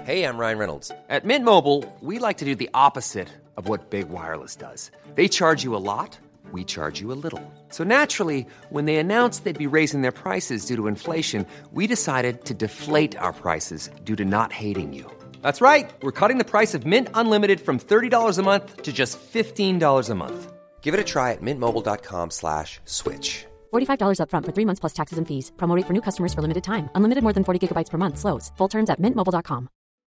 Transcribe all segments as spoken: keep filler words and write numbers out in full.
Hey, I'm Ryan Reynolds. At Mint Mobile, we like to do the opposite of what Big Wireless does. They charge you a lot, we charge you a little. So naturally, when they announced they'd be raising their prices due to inflation, we decided to deflate our prices due to not hating you. That's right. We're cutting the price of Mint Unlimited from thirty dollars a month to just fifteen dollars a month. Give it a try at mintmobile.com slash switch. forty-five dollars up front for three months plus taxes and fees. Promo rate for new customers for limited time. Unlimited more than forty gigabytes per month. Slows full terms at mint mobile dot com.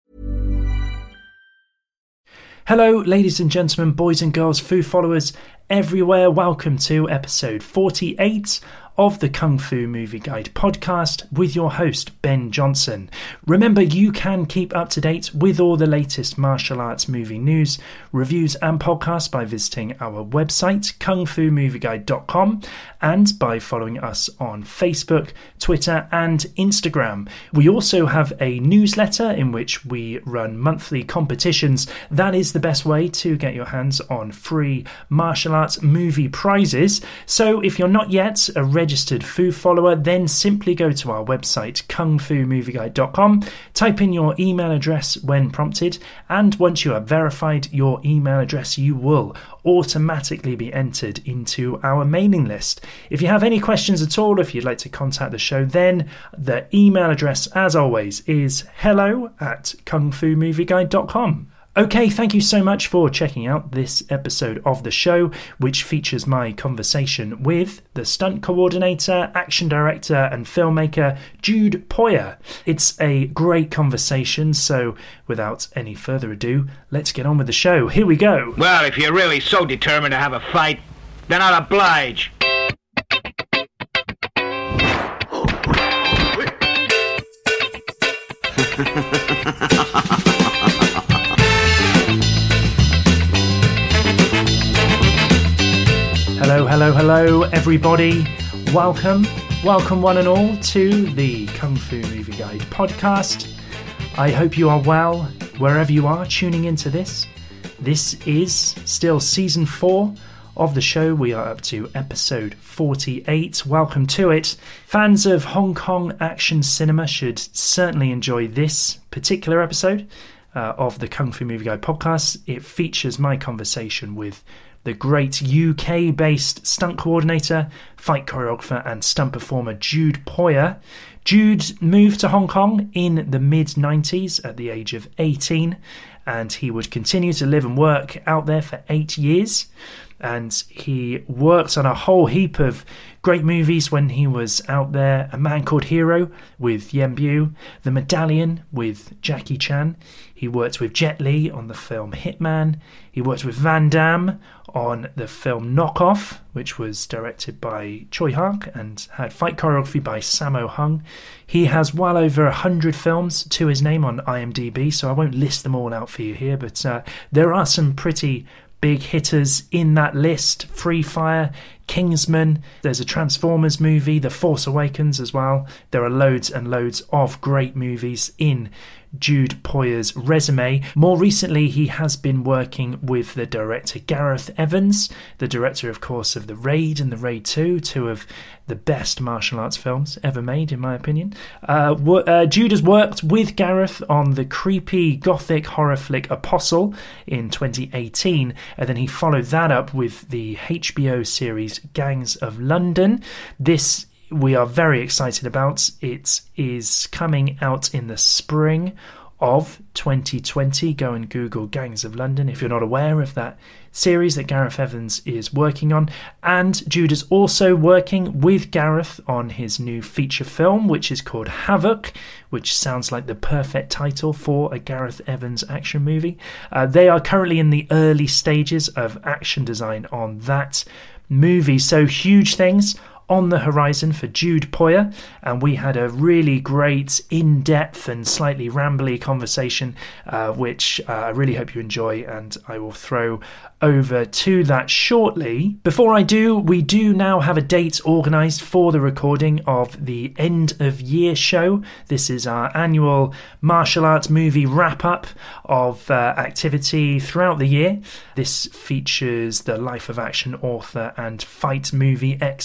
Hello, ladies and gentlemen, boys and girls, Fu followers everywhere. Welcome to episode forty-eight of the Kung Fu Movie Guide podcast with your host, Ben Johnson. Remember, you can keep up to date with all the latest martial arts movie news, reviews and podcasts by visiting our website, kung fu movie guide dot com, and by following us on Facebook, Twitter and Instagram. We also have a newsletter in which we run monthly competitions. That is the best way to get your hands on free martial arts movie prizes. So if you're not yet a registered Fu follower, then simply go to our website, kung fu movie guide dot com, type in your email address when prompted, and once you have verified your email address, you will automatically be entered into our mailing list. If you have any questions at all, if you'd like to contact the show, then the email address, as always, is hello at kung fu movie guide dot com. Okay, thank you so much for checking out this episode of the show, which features my conversation with the stunt coordinator, action director and filmmaker Jude Poyer. It's a great conversation, so without any further ado, let's get on with the show. Here we go. Well, if you're really so determined to have a fight, then I'll oblige. Hello, hello, hello, everybody. Welcome, welcome one and all to the Kung Fu Movie Guide podcast. I hope you are well, wherever you are tuning into this. This is still season four of the show. We are up to episode forty-eight. Welcome to it. Fans of Hong Kong action cinema should certainly enjoy this particular episode uh, of the Kung Fu Movie Guide podcast. It features my conversation with the great U K-based stunt coordinator, fight choreographer and stunt performer Jude Poyer. Jude moved to Hong Kong in the mid nineties at the age of eighteen, and he would continue to live and work out there for eight years. And he worked on a whole heap of great movies when he was out there. A Man Called Hero with Yen Bu, The Medallion with Jackie Chan. He worked with Jet Li on the film Hitman. He worked with Van Damme on the film Knockoff, which was directed by Choi Hark and had fight choreography by Sammo Hung. He has well over one hundred films to his name on I M D B, so I won't list them all out for you here, but uh, there are some pretty big hitters in that list. Free Fire, Kingsman, there's a Transformers movie, The Force Awakens as well. There are loads and loads of great movies in Jude Poyer's resume. More recently, he has been working with the director Gareth Evans, the director, of course, of The Raid and The Raid two, two of the best martial arts films ever made, in my opinion. Uh, uh, Jude has worked with Gareth on the creepy gothic horror flick Apostle in twenty eighteen, and then he followed that up with the H B O series Gangs of London. This we are very excited about. It is coming out in the spring of twenty twenty. Go and Google Gangs of London if you're not aware of that series that Gareth Evans is working on. And Jude is also working with Gareth on his new feature film, which is called Havoc, which sounds like the perfect title for a Gareth Evans action movie. Uh, they are currently in the early stages of action design on that movie, so huge things on the horizon for Jude Poyer, and we had a really great in-depth and slightly rambly conversation, uh, which uh, I really hope you enjoy, and I will throw over to that shortly. Before I do, we do now have a date organised for the recording of the end of year show. This is our annual martial arts movie wrap-up of uh, activity throughout the year. This features the life of action author and fight movie expert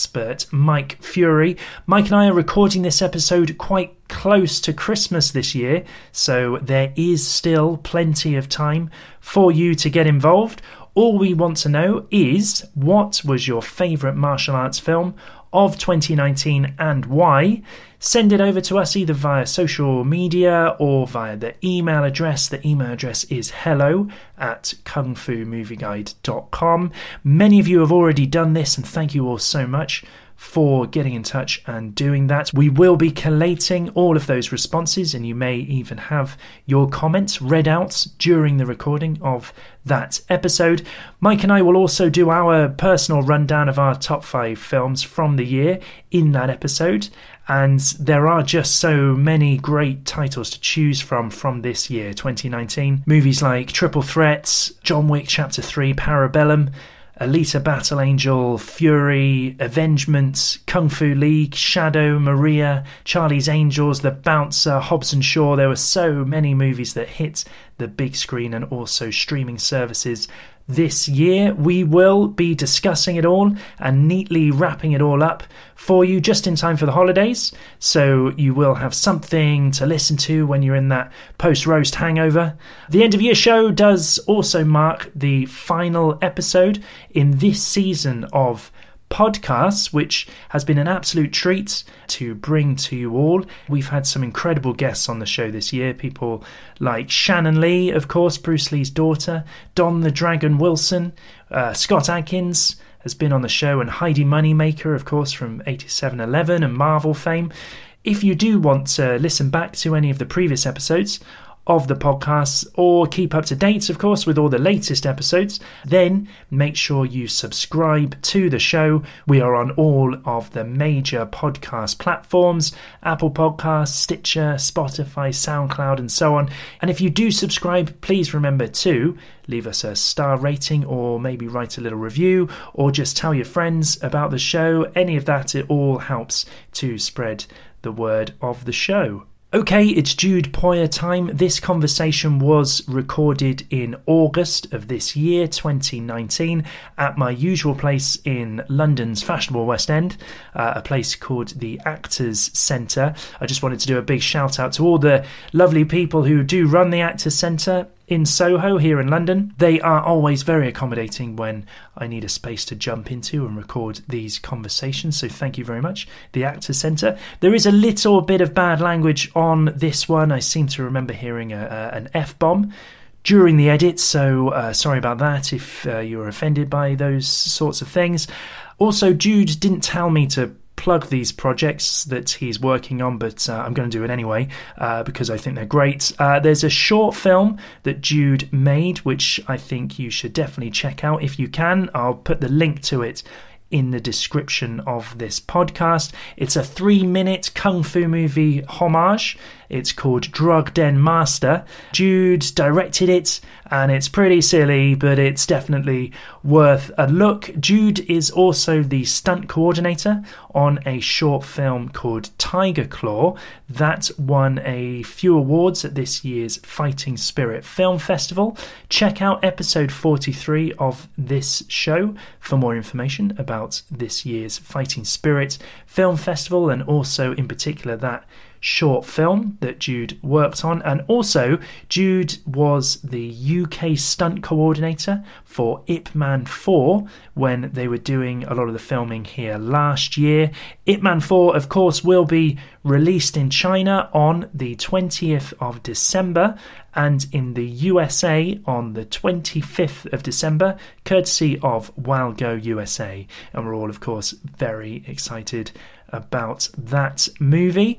Mike Fury. Mike and I are recording this episode quite close to Christmas this year, so there is still plenty of time for you to get involved. All we want to know is, what was your favourite martial arts film of twenty nineteen and why? Send it over to us either via social media or via the email address. The email address is hello at kung fu movie guide dot com. Many of you have already done this, and thank you all so much for getting in touch and doing that. We will be collating all of those responses, and you may even have your comments read out during the recording of that episode. Mike and I will also do our personal rundown of our top five films from the year in that episode, and there are just so many great titles to choose from from this year, twenty nineteen. Movies like Triple Threat, John Wick Chapter three, Parabellum, Alita Battle Angel, Fury, Avengement, Kung Fu League, Shadow, Maria, Charlie's Angels, The Bouncer, Hobbs and Shaw. There were so many movies that hit the big screen and also streaming services this year. We will be discussing it all and neatly wrapping it all up for you just in time for the holidays, so you will have something to listen to when you're in that post-roast hangover. The end of year show does also mark the final episode in this season of podcasts, which has been an absolute treat to bring to you all. We've had some incredible guests on the show this year, people like Shannon Lee, of course, Bruce Lee's daughter, Don the Dragon Wilson, uh, Scott Adkins has been on the show, and Heidi Moneymaker, of course, from eighty-seven eleven and Marvel fame. If you do want to listen back to any of the previous episodes of the podcasts, or keep up to date, of course, with all the latest episodes, then make sure you subscribe to the show. We are on all of the major podcast platforms: Apple Podcasts, Stitcher, Spotify, SoundCloud, and so on. And if you do subscribe, please remember to leave us a star rating, or maybe write a little review, or just tell your friends about the show. Any of that, it all helps to spread the word of the show. Okay, it's Jude Poyer time. This conversation was recorded in August of this year, twenty nineteen, at my usual place in London's fashionable West End, uh, a place called the Actors Centre. I just wanted to do a big shout out to all the lovely people who do run the Actors Centre in Soho here in London. They are always very accommodating when I need a space to jump into and record these conversations, so thank you very much, the Actors Centre. There is a little bit of bad language on this one. I seem to remember hearing a, a, an F-bomb during the edit, so uh, sorry about that if uh, you were offended by those sorts of things. Also, Jude didn't tell me to plug these projects that he's working on, but uh, I'm going to do it anyway uh, because I think they're great. Uh, there's a short film that Jude made, which I think you should definitely check out if you can. I'll put the link to it in the description of this podcast. It's a three-minute kung fu movie homage. It's called Drug Den Master. Jude directed it, and it's pretty silly, but it's definitely worth a look. Jude is also the stunt coordinator on a short film called Tiger Claw that won a few awards at this year's Fighting Spirit Film Festival. Check out episode forty-three of this show for more information about this year's Fighting Spirit Film Festival, and also in particular that short film that Jude worked on. And also, Jude was the U K stunt coordinator for Ip Man four when they were doing a lot of the filming here last year. Ip Man four, of course, will be released in China on the twentieth of December and in the U S A on the twenty-fifth of December, courtesy of Walgo U S A. And we're all, of course, very excited about that movie.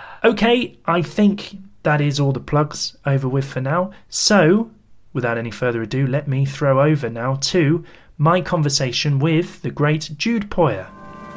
Okay, I think that is all the plugs over with for now. So, without any further ado, let me throw over now to my conversation with the great Jude Poyer.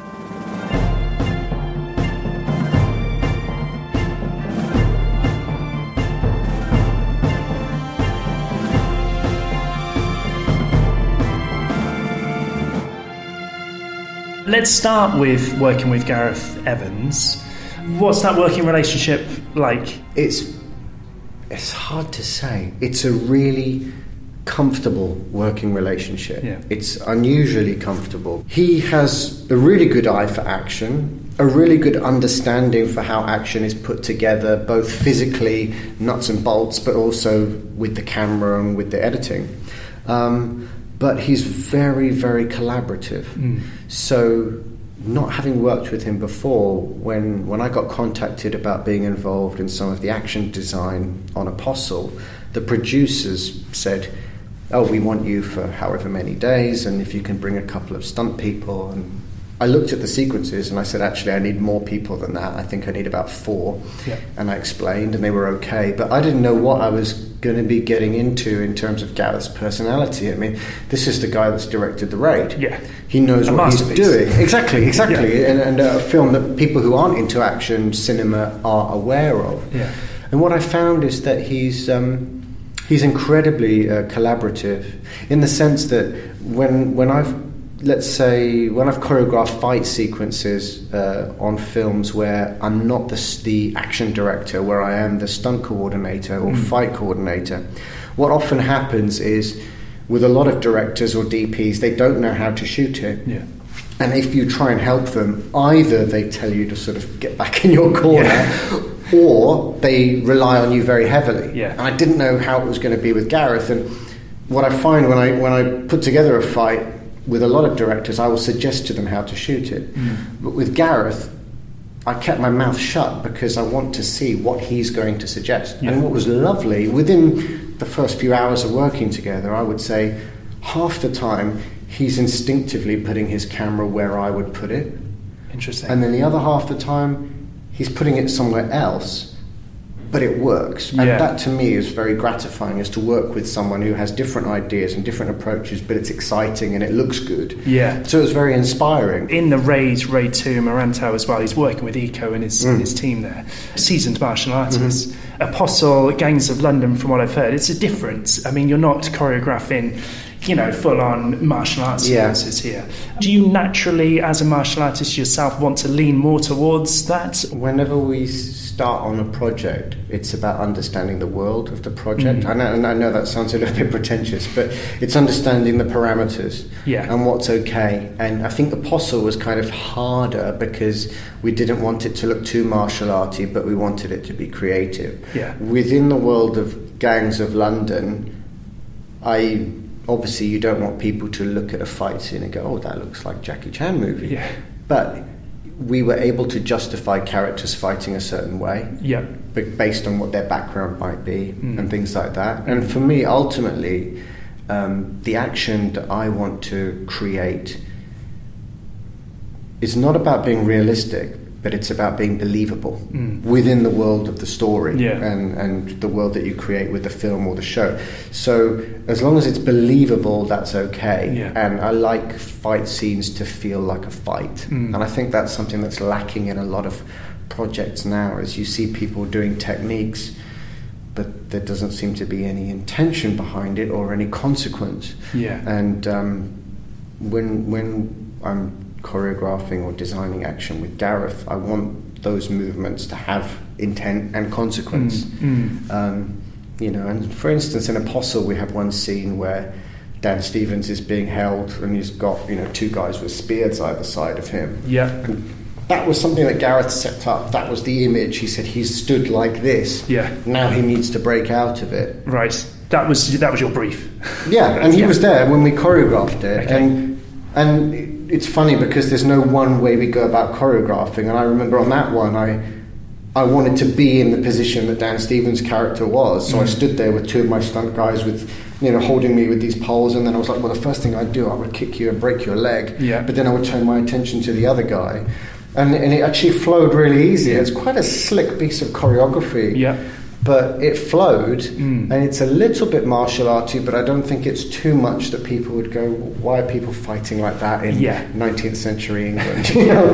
Let's start with working with Gareth Evans. What's that working relationship like? It's it's hard to say. It's a really comfortable working relationship. Yeah. It's unusually comfortable. He has a really good eye for action, a really good understanding for how action is put together, both physically, nuts and bolts, but also with the camera and with the editing. Um, but he's very, very collaborative. Mm. So not having worked with him before, when, when I got contacted about being involved in some of the action design on Apostle, the producers said, oh, we want you for however many days, and if you can bring a couple of stunt people. And I looked at the sequences and I said, actually, I need more people than that. I think I need about four. Yeah. And I explained, and they were okay. But I didn't know what I was going to be getting into in terms of Gareth's personality. I mean, this is the guy that's directed The Raid. Yeah. He knows a what he's doing. Exactly, exactly. Yeah. And, and a film that people who aren't into action cinema are aware of. Yeah. And what I found is that he's... Um, He's incredibly uh, collaborative in the sense that when when I've, let's say, when I've choreographed fight sequences uh, on films where I'm not the, the action director, where I am the stunt coordinator or mm. fight coordinator, what often happens is with a lot of directors or D Ps, they don't know how to shoot it. Yeah. And if you try and help them, either they tell you to sort of get back in your corner, yeah. or they rely on you very heavily. Yeah. And I didn't know how it was going to be with Gareth. And what I find when I when I put together a fight with a lot of directors, I will suggest to them how to shoot it. Mm. But with Gareth, I kept my mouth shut because I want to see what he's going to suggest. Yeah. And what was lovely, within the first few hours of working together, I would say half the time he's instinctively putting his camera where I would put it. Interesting. And then the other half the time, he's putting it somewhere else, but it works. And yeah. that to me is very gratifying, is to work with someone who has different ideas and different approaches, but it's exciting and it looks good. Yeah. So it was very inspiring. In the Raid, Raid two, Maranto as well, he's working with Eco and his, mm. his team there. Seasoned martial artists. Mm-hmm. Apostle, Gangs of London, from what I've heard, it's a difference. I mean, you're not choreographing, you know, full-on martial arts sequences yeah. here. Do you naturally, as a martial artist yourself, want to lean more towards that? Whenever we start on a project, it's about understanding the world of the project. Mm. I know, and I know that sounds a little bit pretentious, but it's understanding the parameters yeah. and what's okay. And I think Apostle was kind of harder because we didn't want it to look too martial arty, but we wanted it to be creative. Yeah. Within the world of Gangs of London, I... Obviously, you don't want people to look at a fight scene and go, oh, that looks like Jackie Chan movie. Yeah. But we were able to justify characters fighting a certain way yeah. based on what their background might be mm. and things like that. And for me, ultimately, um, the action that I want to create is not about being realistic, but it's about being believable mm. within the world of the story yeah. and, and the world that you create with the film or the show. So as long as it's believable, that's okay. Yeah. And I like fight scenes to feel like a fight. Mm. And I think that's something that's lacking in a lot of projects now, as you see people doing techniques, but there doesn't seem to be any intention behind it or any consequence. Yeah. And um, when when I'm choreographing or designing action with Gareth, I want those movements to have intent and consequence. Mm, mm. Um, you know, and for instance, in Apostle, we have one scene where Dan Stevens is being held, and he's got, you know, two guys with spears either side of him. Yeah. And that was something that Gareth set up. That was the image. He said he's stood like this. Yeah. Now he needs to break out of it. Right. That was that was your brief. Yeah, and he yeah. was there when we choreographed it, okay. and and. It's funny because there's no one way we go about choreographing, and I remember on that one I I wanted to be in the position that Dan Stevens' character was, so mm. I stood there with two of my stunt guys with, you know, holding me with these poles, and then I was like, well, the first thing I'd do, I would kick you and break your leg, yeah. but then I would turn my attention to the other guy, and, and it actually flowed really easy. It's quite a slick piece of choreography. Yeah. But it flowed, mm. and it's a little bit martial arty, but I don't think it's too much that people would go, why are people fighting like that in yeah. nineteenth century England? You know?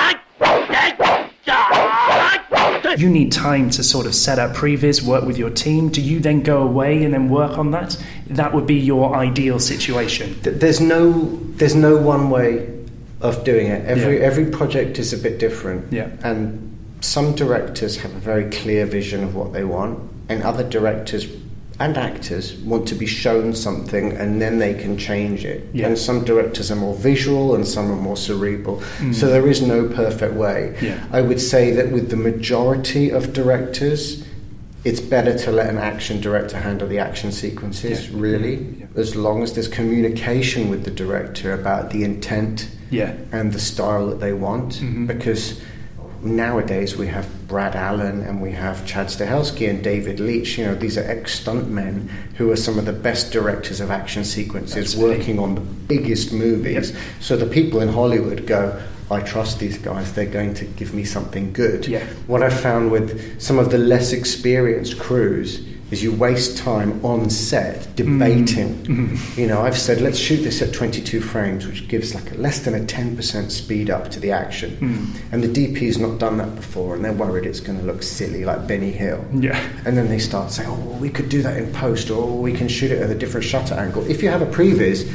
You need time to sort of set up previs, work with your team. Do you then go away and then work on that? That would be your ideal situation. There's no, there's no one way of doing it. Every yeah. every project is a bit different. Yeah. And some directors have a very clear vision of what they want, and other directors and actors want to be shown something and then they can change it. Yeah. And some directors are more visual and some are more cerebral. Mm. So there is no perfect way. Yeah. I would say that with the majority of directors, it's better to let an action director handle the action sequences, yeah. really, yeah. as long as there's communication with the director about the intent yeah. and the style that they want. Mm-hmm. Because nowadays we have Brad Allen and we have Chad Stahelski and David Leitch. You know, these are ex-stuntmen who are some of the best directors of action sequences. Absolutely. Working on the biggest movies. Yep. So the people in Hollywood go, I trust these guys, they're going to give me something good. Yeah. What I found with some of the less experienced crews is you waste time on set debating. Mm-hmm. You know, I've said, let's shoot this at twenty-two frames, which gives like a less than a ten percent speed up to the action. Mm. And the D P's not done that before, and they're worried it's going to look silly, like Benny Hill. Yeah. And then they start saying, oh, well, we could do that in post, or we can shoot it at a different shutter angle. If you have a previs,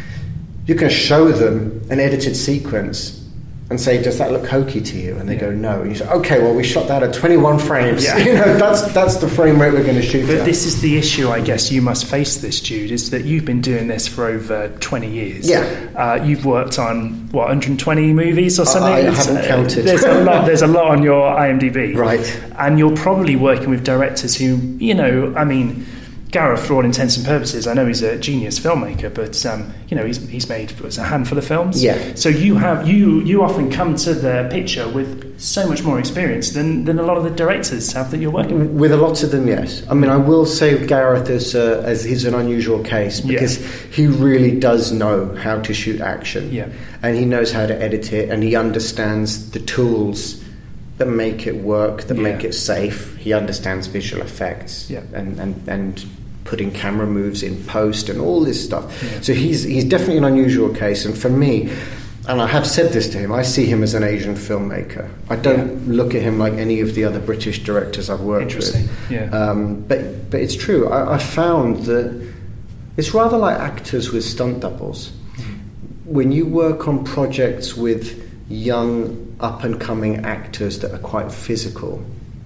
you can show them an edited sequence and say, does that look hokey to you? And they yeah. go, no. And you say, okay, well, we shot that at twenty-one frames. Yeah. You know, that's that's the frame rate we're going to shoot But at. This is the issue, I guess, you must face this, Jude, is that you've been doing this for over twenty years. Yeah. Uh, you've worked on, what, one hundred twenty movies or something? I, I haven't counted. There's a lot, there's a lot on your I M D B. Right. And you're probably working with directors who, you know, I mean... Gareth, for all intents and purposes, I know he's a genius filmmaker, but um, you know he's he's made a handful of films. Yeah. So you have you you often come to the picture with so much more experience than, than a lot of the directors have that you're working with. With a lot of them, yes. I mean, I will say Gareth is uh, as he's an unusual case because yeah. he really does know how to shoot action. Yeah. And he knows how to edit it, and he understands the tools that make it work, that yeah. make it safe. He understands visual effects. Yeah. And and and. putting camera moves in post and all this stuff. Yeah. So he's he's definitely an unusual case. And for me, and I have said this to him, I see him as an Asian filmmaker. I don't yeah. look at him like any of the other British directors I've worked Interesting. with. Yeah. Um, but but it's true. I, I found that it's rather like actors with stunt doubles. Mm-hmm. When you work on projects with young, up-and-coming actors that are quite physical,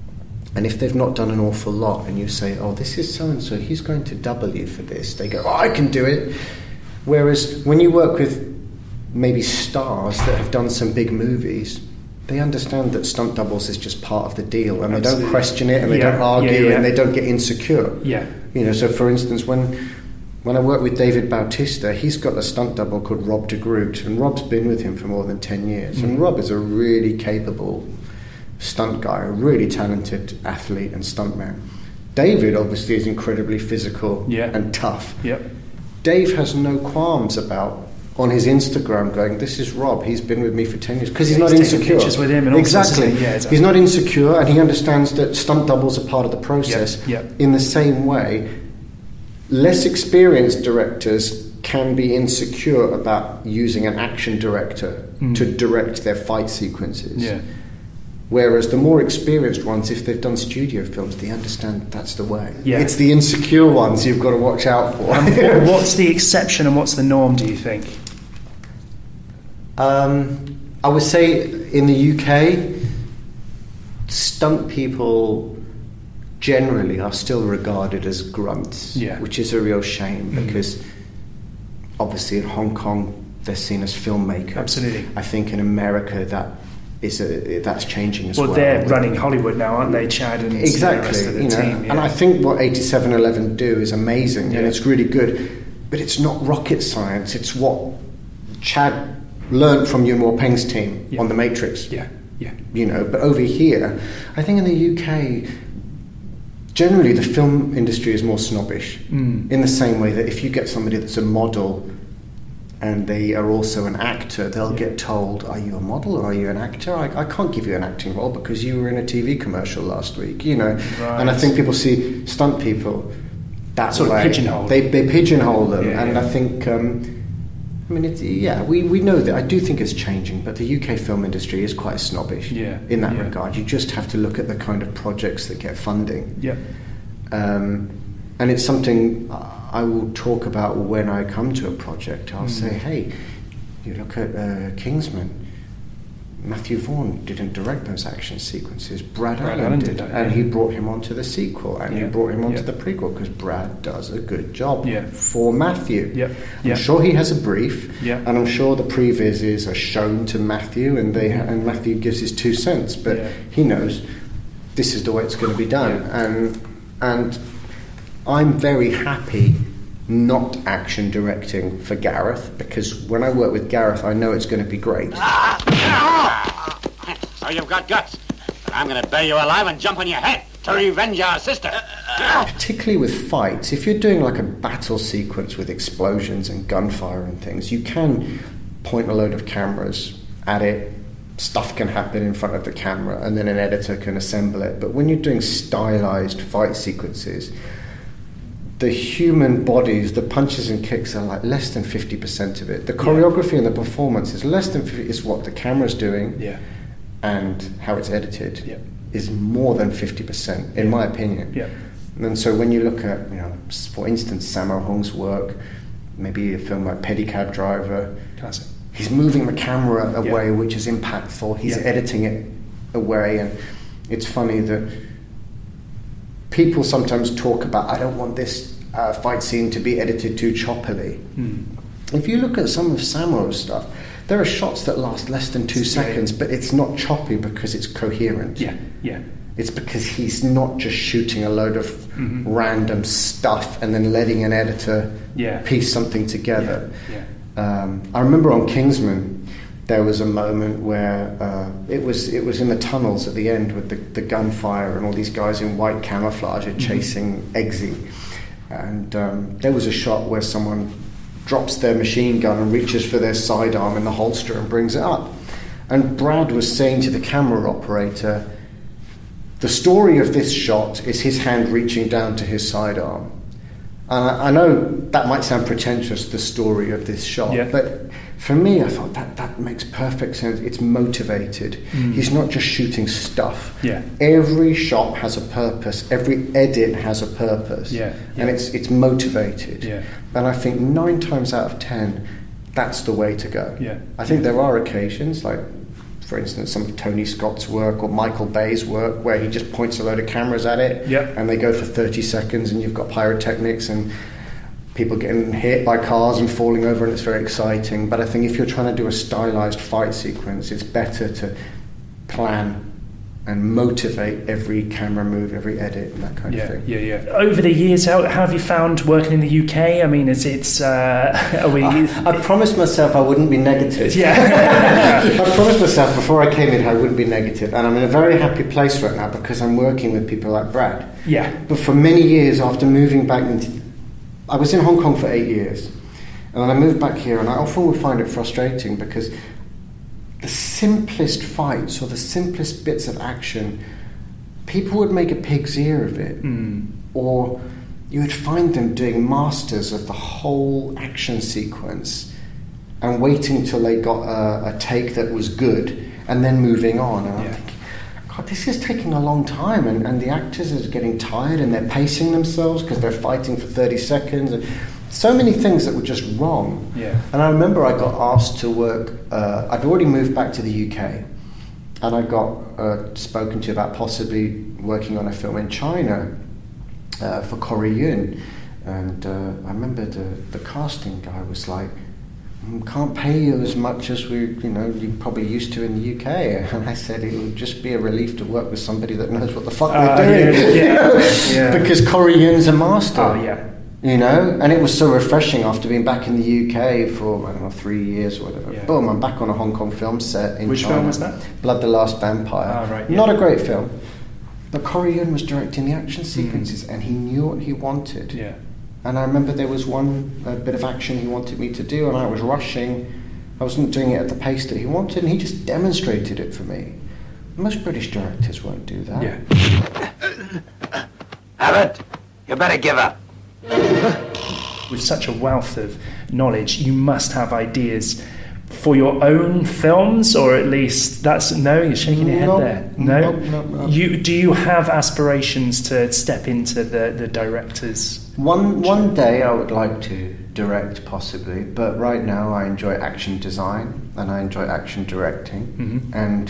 and if they've not done an awful lot and you say, oh, this is so-and-so, he's going to double you for this, they go, oh, I can do it. Whereas when you work with maybe stars that have done some big movies, they understand that stunt doubles is just part of the deal, and Absolutely. They don't question it, and they yeah. don't argue, yeah, yeah. and they don't get insecure. Yeah. You know, so for instance, when when I work with David Bautista, he's got a stunt double called Rob de Groot, and Rob's been with him for more than ten years. Mm-hmm. And Rob is a really capable stunt guy, a really talented athlete and stuntman. David obviously is incredibly physical yeah. and tough. Yep. Dave has no qualms about on his Instagram going, this is Rob, he's been with me for ten years, because he's, he's not insecure. Pictures with him and exactly. Yeah, exactly. He's not insecure, and he understands that stunt doubles are part of the process. Yep. Yep. In the same way, less experienced directors can be insecure about using an action director mm. to direct their fight sequences. Yeah. Whereas the more experienced ones, if they've done studio films, they understand that's the way. Yeah. It's the insecure ones you've got to watch out for. Um, what's the exception and what's the norm, do you think? Um, I would say in the U K, stunt people generally are still regarded as grunts, yeah. which is a real shame mm. because obviously in Hong Kong they're seen as filmmakers. Absolutely. I think in America that is a, that's changing as well. Well, they're running Hollywood now, aren't they, Chad? And exactly. The rest of the you know, team, yeah. And I think what eighty-seven eleven do is amazing yeah. and it's really good, but it's not rocket science. It's what Chad learned from Yuen Woo-peng's team yeah. on The Matrix. Yeah, yeah. You know, but over here, I think in the U K, generally the film industry is more snobbish. Mm. In the same way that if you get somebody that's a model and they are also an actor, they'll yeah. get told, are you a model or are you an actor? I, I can't give you an acting role because you were in a T V commercial last week, you know. Right. And I think people see stunt people that sort way. Of pigeonhole. They, they pigeonhole them. Yeah, and yeah. I think, um, I mean, it's, yeah, we, we know that. I do think it's changing, but the U K film industry is quite snobbish yeah. in that yeah. regard. You just have to look at the kind of projects that get funding. Yeah. Um, and it's something I will talk about when I come to a project. I'll mm. say, hey, you look at uh, Kingsman. Matthew Vaughn didn't direct those action sequences. Brad, Brad Allen, Allen did, did that, and yeah. he brought him onto the sequel, and Yeah. he brought him onto Yeah. the prequel because Brad does a good job Yeah. for Matthew. Yeah. I'm Yeah. sure he has a brief, Yeah. and I'm sure the previses are shown to Matthew, and they and Matthew gives his two cents, but Yeah. he knows this is the way it's going to be done, Yeah. and and I'm very happy not action directing for Gareth, because when I work with Gareth, I know it's going to be great. So you've got guts, but I'm going to bury you alive and jump on your head to revenge our sister. Particularly with fights, if you're doing like a battle sequence with explosions and gunfire and things, you can point a load of cameras at it, stuff can happen in front of the camera, and then an editor can assemble it. But when you're doing stylized fight sequences, the human bodies, the punches and kicks are like less than fifty percent of it. The choreography and the performance is less than fifty, is what the camera's doing, Yeah. and how it's edited Yeah. is more than fifty percent, in my opinion. Yeah. And so when you look at, you know, s- for instance, Sammo Hung's work, maybe a film like Pedicab Driver, Classic. he's moving the camera a Yeah. way which is impactful. He's Yeah. editing it away, and it's funny that people sometimes talk about, I don't want this uh, fight scene to be edited too choppily. Hmm. If you look at some of Sammo's stuff, there are shots that last less than two Yeah. seconds, but it's not choppy because it's coherent. Yeah. Yeah. It's because he's not just shooting a load of Mhm. random stuff and then letting an editor Yeah. piece something together. Yeah. Um, I remember on Kingsman, there was a moment where uh, it was it was in the tunnels at the end with the, the gunfire and all these guys in white camouflage are chasing Eggsy. And um, there was a shot where someone drops their machine gun and reaches for their sidearm in the holster and brings it up. And Brad was saying to the camera operator, the story of this shot is his hand reaching down to his sidearm. And I, I know that might sound pretentious, the story of this shot, Yeah. but for me, I thought that, that makes perfect sense. It's motivated. Mm. He's not just shooting stuff. Yeah. Every shot has a purpose. Every edit has a purpose. Yeah, And yeah. it's it's motivated. Yeah. And I think nine times out of ten, that's the way to go. Yeah. I think there are occasions, like, for instance, some of Tony Scott's work or Michael Bay's work, where he just points a load of cameras at it, Yep. and they go for thirty seconds, and you've got pyrotechnics and people getting hit by cars and falling over, and it's very exciting. But I think if you're trying to do a stylized fight sequence, it's better to plan and motivate every camera move, every edit, and that kind Yeah, of thing. yeah, yeah. Over the years, how, how have you found working in the U K? I mean, is it? Uh, are we? I, I promised myself I wouldn't be negative. yeah. I promised myself before I came in I wouldn't be negative, and I'm in a very happy place right now because I'm working with people like Brad. Yeah. But for many years after moving back into, I was in Hong Kong for eight years, and then I moved back here, and I often would find it frustrating because the simplest fights or the simplest bits of action, people would make a pig's ear of it, Mm. or you would find them doing masters of the whole action sequence and waiting till they got a, a take that was good and then moving on. And I'm Yeah. thinking, God, this is taking a long time, and, and the actors are getting tired and they're pacing themselves because they're fighting for thirty seconds. And so many things that were just wrong. Yeah. And I remember I got asked to work, uh, I'd already moved back to the U K, and I got uh, spoken to about possibly working on a film in China uh, for Corey Yun. And uh, I remember the, the casting guy was like, "Mm, can't pay you as much as we, you know, you probably used to in the U K." And I said it would just be a relief to work with somebody that knows what the fuck Uh, they're doing. yeah, yeah, yeah. Because Corey Yun's a master. Oh yeah. You know, and it was so refreshing after being back in the U K for, I don't know, three years or whatever. Yeah. Boom, I'm back on a Hong Kong film set in Which China. film was that? Blood the Last Vampire. Ah, right, yeah. Not a great film. But Corey Yun was directing the action Mm. sequences, and he knew what he wanted. Yeah. And I remember there was one uh, bit of action he wanted me to do, and I was rushing. I wasn't doing it at the pace that he wanted, and he just demonstrated it for me. Most British directors won't do that. Yeah. Abbott, you better give up. With such a wealth of knowledge, you must have ideas for your own films, or at least that's no. You're shaking your head No, there. No, no, no, no. You do you have aspirations to step into the the director's One one day I would like to direct, possibly, but right now I enjoy action design and I enjoy action directing, Mm-hmm. and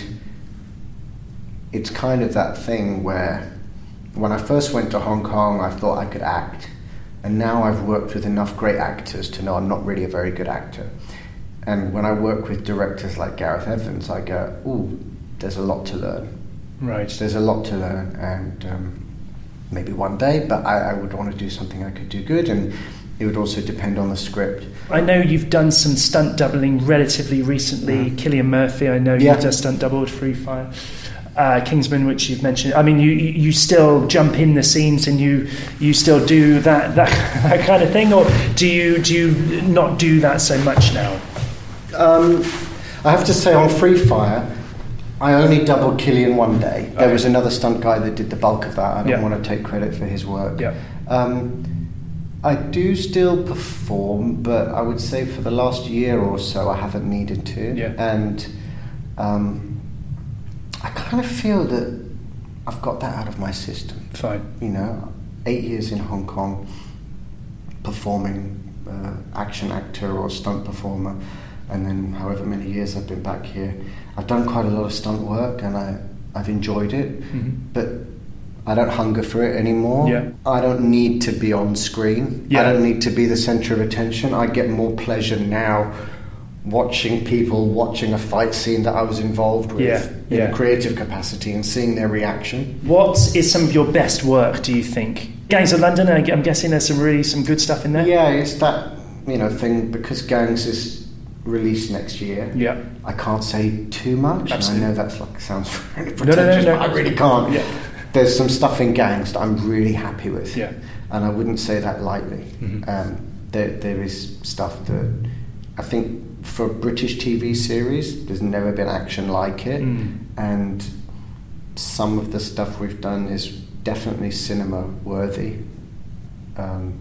it's kind of that thing where when I first went to Hong Kong I thought I could act, and now I've worked with enough great actors to know I'm not really a very good actor. And when I work with directors like Gareth Evans, I go, ooh, there's a lot to learn. Right. There's a lot to learn, and um, maybe one day, but I, I would want to do something I could do good, and it would also depend on the script. I know you've done some stunt doubling relatively recently. Mm. Cillian Murphy, I know Yeah. you've done stunt double with Free Fire. Uh, Kingsman, which you've mentioned. I mean, you you still jump in the scenes and you you still do that that, that kind of thing, or do you do you not do that so much now? Um, I have to say, on Free Fire, I only doubled Cillian one day. There Okay. was another stunt guy that did the bulk of that. I don't Yeah. want to take credit for his work. Yeah. Um, I do still perform, but I would say for the last year or so I haven't needed to. Yeah. And um, I kind of feel that I've got that out of my system. Fine. You know, eight years in Hong Kong, performing, uh, action actor or stunt performer, and then however many years I've been back here, I've done quite a lot of stunt work, and I, I've enjoyed it, Mm-hmm. but I don't hunger for it anymore. Yeah. I don't need to be on screen. Yeah. I don't need to be the centre of attention. I get more pleasure now watching people watching a fight scene that I was involved with Yeah, in yeah. a creative capacity and seeing their reaction. What is some of your best work, do you think? Gangs of London, I- I'm guessing there's some really some good stuff in there. Yeah, it's that, you know, thing, because Gangs is released next year. Yeah. I can't say too much. Absolutely. And I know that's like sounds really No, no, no, pretentious, no. but I really can't. Yeah. There's some stuff in Gangs that I'm really happy with. Yeah. And I wouldn't say that lightly. Mhm. Um, there, there is stuff that I think for a British T V series, there's never been action like it. Mm. And some of the stuff we've done is definitely cinema worthy. Um,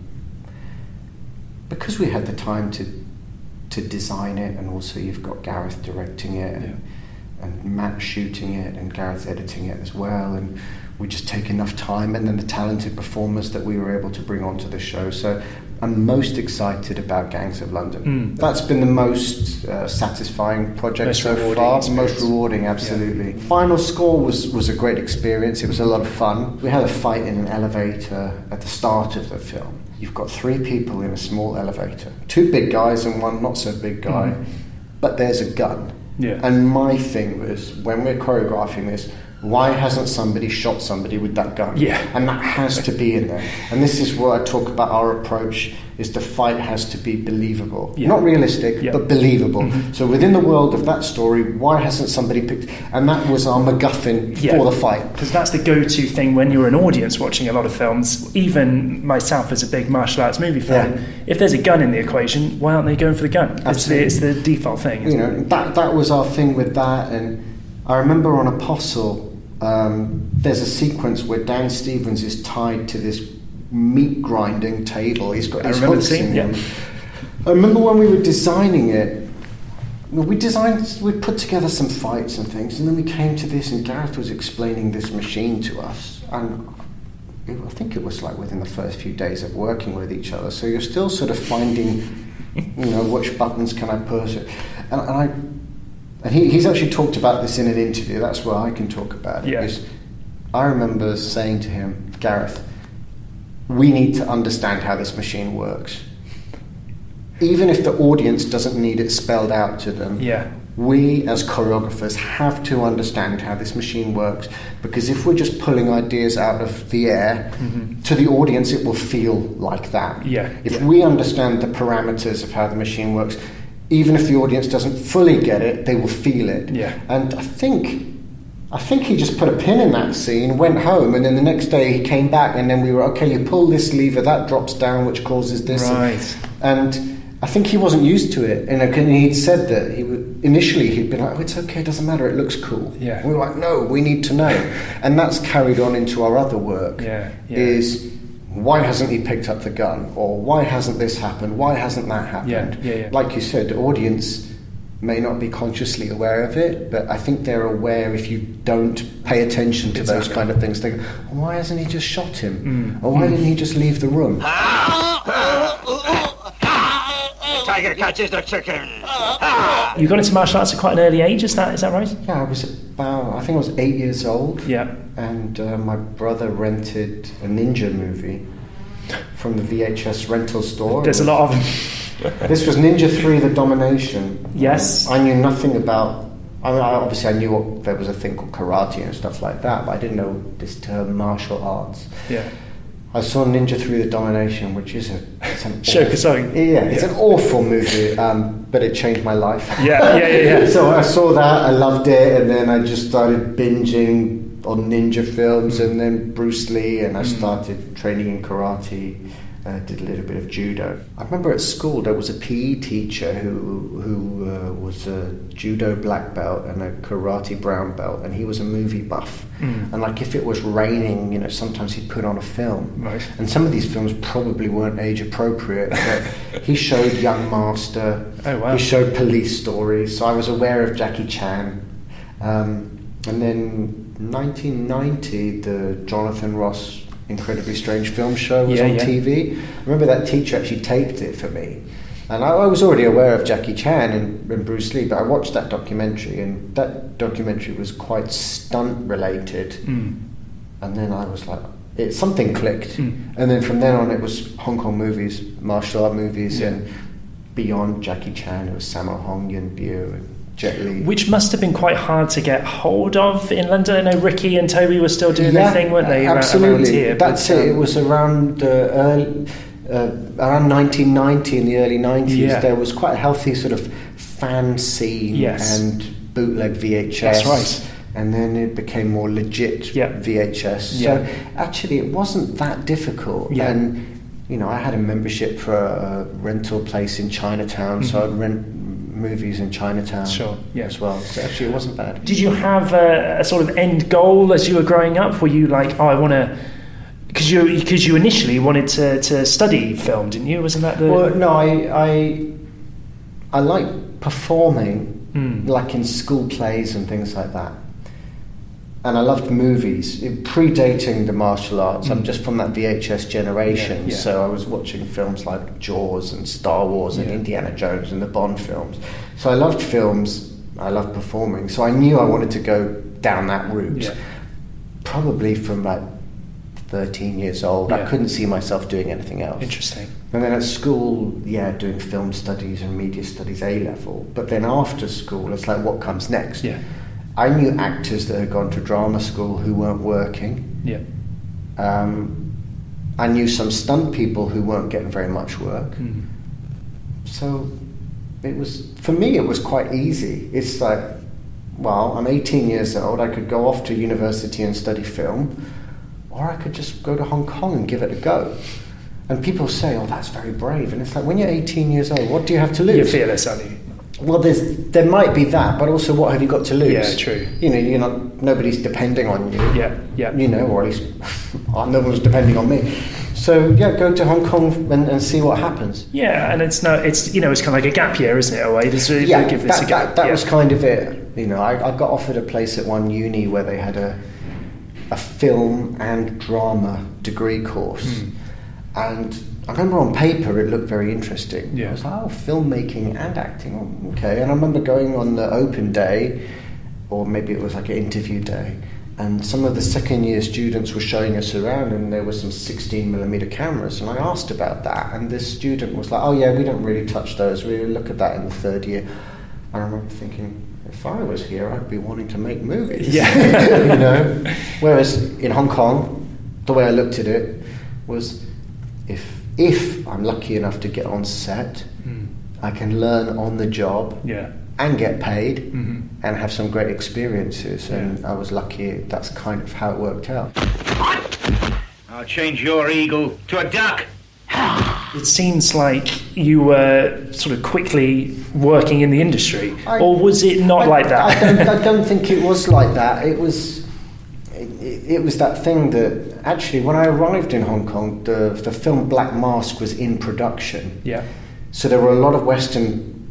because we had the time to to design it, and also you've got Gareth directing it, and, and Matt shooting it, and Gareth editing it as well, and we just take enough time, and then the talented performers that we were able to bring onto the show. So I'm most excited about Gangs of London. Mm. That's been the most uh, satisfying project Most so rewarding far, the experience. most rewarding, absolutely. Final score was, was a great experience. It was a lot of fun. We had a fight in an elevator at the start of the film. You've got three people in a small elevator, two big guys and one not so big guy, Mhm. but there's a gun. Yeah. And my thing was, when we're choreographing this, why hasn't somebody shot somebody with that gun? Yeah. And that has to be in there. And this is where I talk about our approach, is the fight has to be believable. Yeah. Not realistic, Yeah. but believable. Mhm. So within the world of that story, why hasn't somebody picked... And that was our MacGuffin Yeah. for the fight. Because that's the go-to thing when you're an audience watching a lot of films. Even myself as a big martial arts movie fan, Yeah. if there's a gun in the equation, why aren't they going for the gun? It's the, Absolutely. it's the default thing. You Isn't know, it? that that was our thing with that. And I remember on Apostle, um, there's a sequence where Dan Stevens is tied to this meat grinding table. He's got I his remember hooks the scene, in yeah. him. I remember when we were designing it, we designed, we put together some fights and things, and then we came to this, and Gareth was explaining this machine to us, and it, I think it was like within the first few days of working with each other. So you're still sort of finding, you know, which buttons can I push, and, and I. And he, he's actually talked about this in an interview. That's where I can talk about it. Yeah. Is I remember saying to him, Gareth, we need to understand how this machine works. Even if the audience doesn't need it spelled out to them, Yeah. we as choreographers have to understand how this machine works, because if we're just pulling ideas out of the air, Mhm. to the audience it will feel like that. Yeah, If yeah. we understand the parameters of how the machine works, even if the audience doesn't fully get it, they will feel it. Yeah. And I think I think he just put a pin in that scene, went home, and then the next day he came back, and then we were, okay, you pull this lever, that drops down, which causes this. Right. And I think he wasn't used to it. And he'd said that he would, initially he'd been like, oh, it's okay, it doesn't matter, it looks cool. Yeah. And we were like, no, we need to know. And that's carried on into our other work. Yeah, yeah. Is why hasn't he picked up the gun? Or why hasn't this happened? Why hasn't that happened? Yeah, yeah, yeah. Like you said, the audience may not be consciously aware of it, but I think they're aware if you don't pay attention to Exactly. those kind of things. They go, well, why hasn't he just shot him? Mm. Or why mm. didn't he just leave the room? The tiger catches the chicken. You got into martial arts at quite an early age, is that is that right? Yeah, I was about, I think I was eight years old. Yeah. And uh, my brother rented a ninja movie from the V H S rental store. There's a lot of them. This was Ninja three: The Domination. Yes. Um, I knew nothing about... I mean, I, obviously I knew what, there was a thing called karate and stuff like that, but I didn't know this term martial arts. Yeah. I saw Ninja three: The Domination, which is a... It's an Shokusai. Yeah, it's yeah. an awful movie, um, but it changed my life. Yeah, yeah, yeah, yeah. So I saw that, I loved it, and then I just started binging on ninja films, and then Bruce Lee, and I started training in karate. Uh, did a little bit of judo. I remember at school there was a P E teacher who who uh, was a judo black belt and a karate brown belt, and he was a movie buff. Mm. And like if it was raining, you know, sometimes he'd put on a film. Right. And some of these films probably weren't age appropriate. But he showed Young Master. Oh wow. He showed Police Story. So I was aware of Jackie Chan. Um, and then nineteen ninety, the Jonathan Ross Incredibly Strange Film Show was yeah, on yeah. T V. I remember that teacher actually taped it for me, and I, I was already aware of Jackie Chan and, and Bruce Lee, but I watched that documentary, and that documentary was quite stunt related. Mm. And then I was like, it something clicked, mm. and then from then on it was Hong Kong movies, martial art movies, yeah. and beyond Jackie Chan it was Sammo Hung, Yuen Biao, and Jet Li. Which must have been quite hard to get hold of in London. I know Ricky and Toby were still doing yeah, their thing, weren't they? Absolutely. Around here, That's but, um, it. It was around uh, early, uh, around nineteen ninety, in the early nineties. Yeah. There was quite a healthy sort of fan scene yes. and bootleg V H S. That's right. And then it became more legit yeah. V H S. Yeah. So actually, it wasn't that difficult. Yeah. And you know, I had a membership for a rental place in Chinatown, mm-hmm. so I'd rent movies in Chinatown sure, yeah. as well. So actually it wasn't bad. Did you have a, a sort of end goal as you were growing up? Were you like, oh, I want to... Because you, because you initially wanted to, to study film, didn't you? Wasn't that the... Well, no, I I, I like performing, mm. like in school plays and things like that. And I loved movies. It, predating the martial arts, mm. I'm just from that V H S generation, yeah, yeah. so I was watching films like Jaws and Star Wars and yeah. Indiana Jones and the Bond films. So I loved films, I loved performing, so I knew I wanted to go down that route. Yeah. Probably from like thirteen years old, yeah. I couldn't see myself doing anything else. Interesting. And then at school, yeah, doing film studies and media studies A level. But then after school, it's like, what comes next? Yeah. I knew actors that had gone to drama school who weren't working. Yeah. Um, I knew some stunt people who weren't getting very much work. Mm. So it was, for me, it was quite easy. It's like, well, I'm eighteen years old, I could go off to university and study film, or I could just go to Hong Kong and give it a go. And people say, oh, that's very brave. And it's like, when you're eighteen years old, what do you have to lose? You're fearless, aren't you? Well, there's there might be that, but also, what have you got to lose? Yeah, true. You know, you're not. Nobody's depending on you. Yeah, yeah. You know, or at least no one's depending on me. So yeah, go to Hong Kong and, and see what happens. Yeah, and it's no, it's you know, it's kind of like a gap year, isn't it? A way to yeah, give this that, a go. that, that yeah. was kind of it. You know, I, I got offered a place at one uni where they had a a film and drama degree course, mm. and I remember on paper it looked very interesting. Yeah. I was like, oh, filmmaking and acting, oh, okay. And I remember going on the open day, or maybe it was like an interview day, and some of the second year students were showing us around, and there were some sixteen millimeter cameras, and I asked about that, and this student was like, oh yeah, we don't really touch those, we look at that in the third year. I remember thinking, if I was here, I'd be wanting to make movies. Yeah. You know? Whereas in Hong Kong, the way I looked at it was, if if I'm lucky enough to get on set, mm. I can learn on the job yeah. and get paid mm-hmm. and have some great experiences. And yeah. I was lucky, that's kind of how it worked out. I'll change your eagle to a duck. It seems like you were sort of quickly working in the industry, I, or was it not I, like that? I don't, I don't think it was like that. It was, it, it was that thing that actually, when I arrived in Hong Kong, the the film Black Mask was in production. Yeah. So there were a lot of Western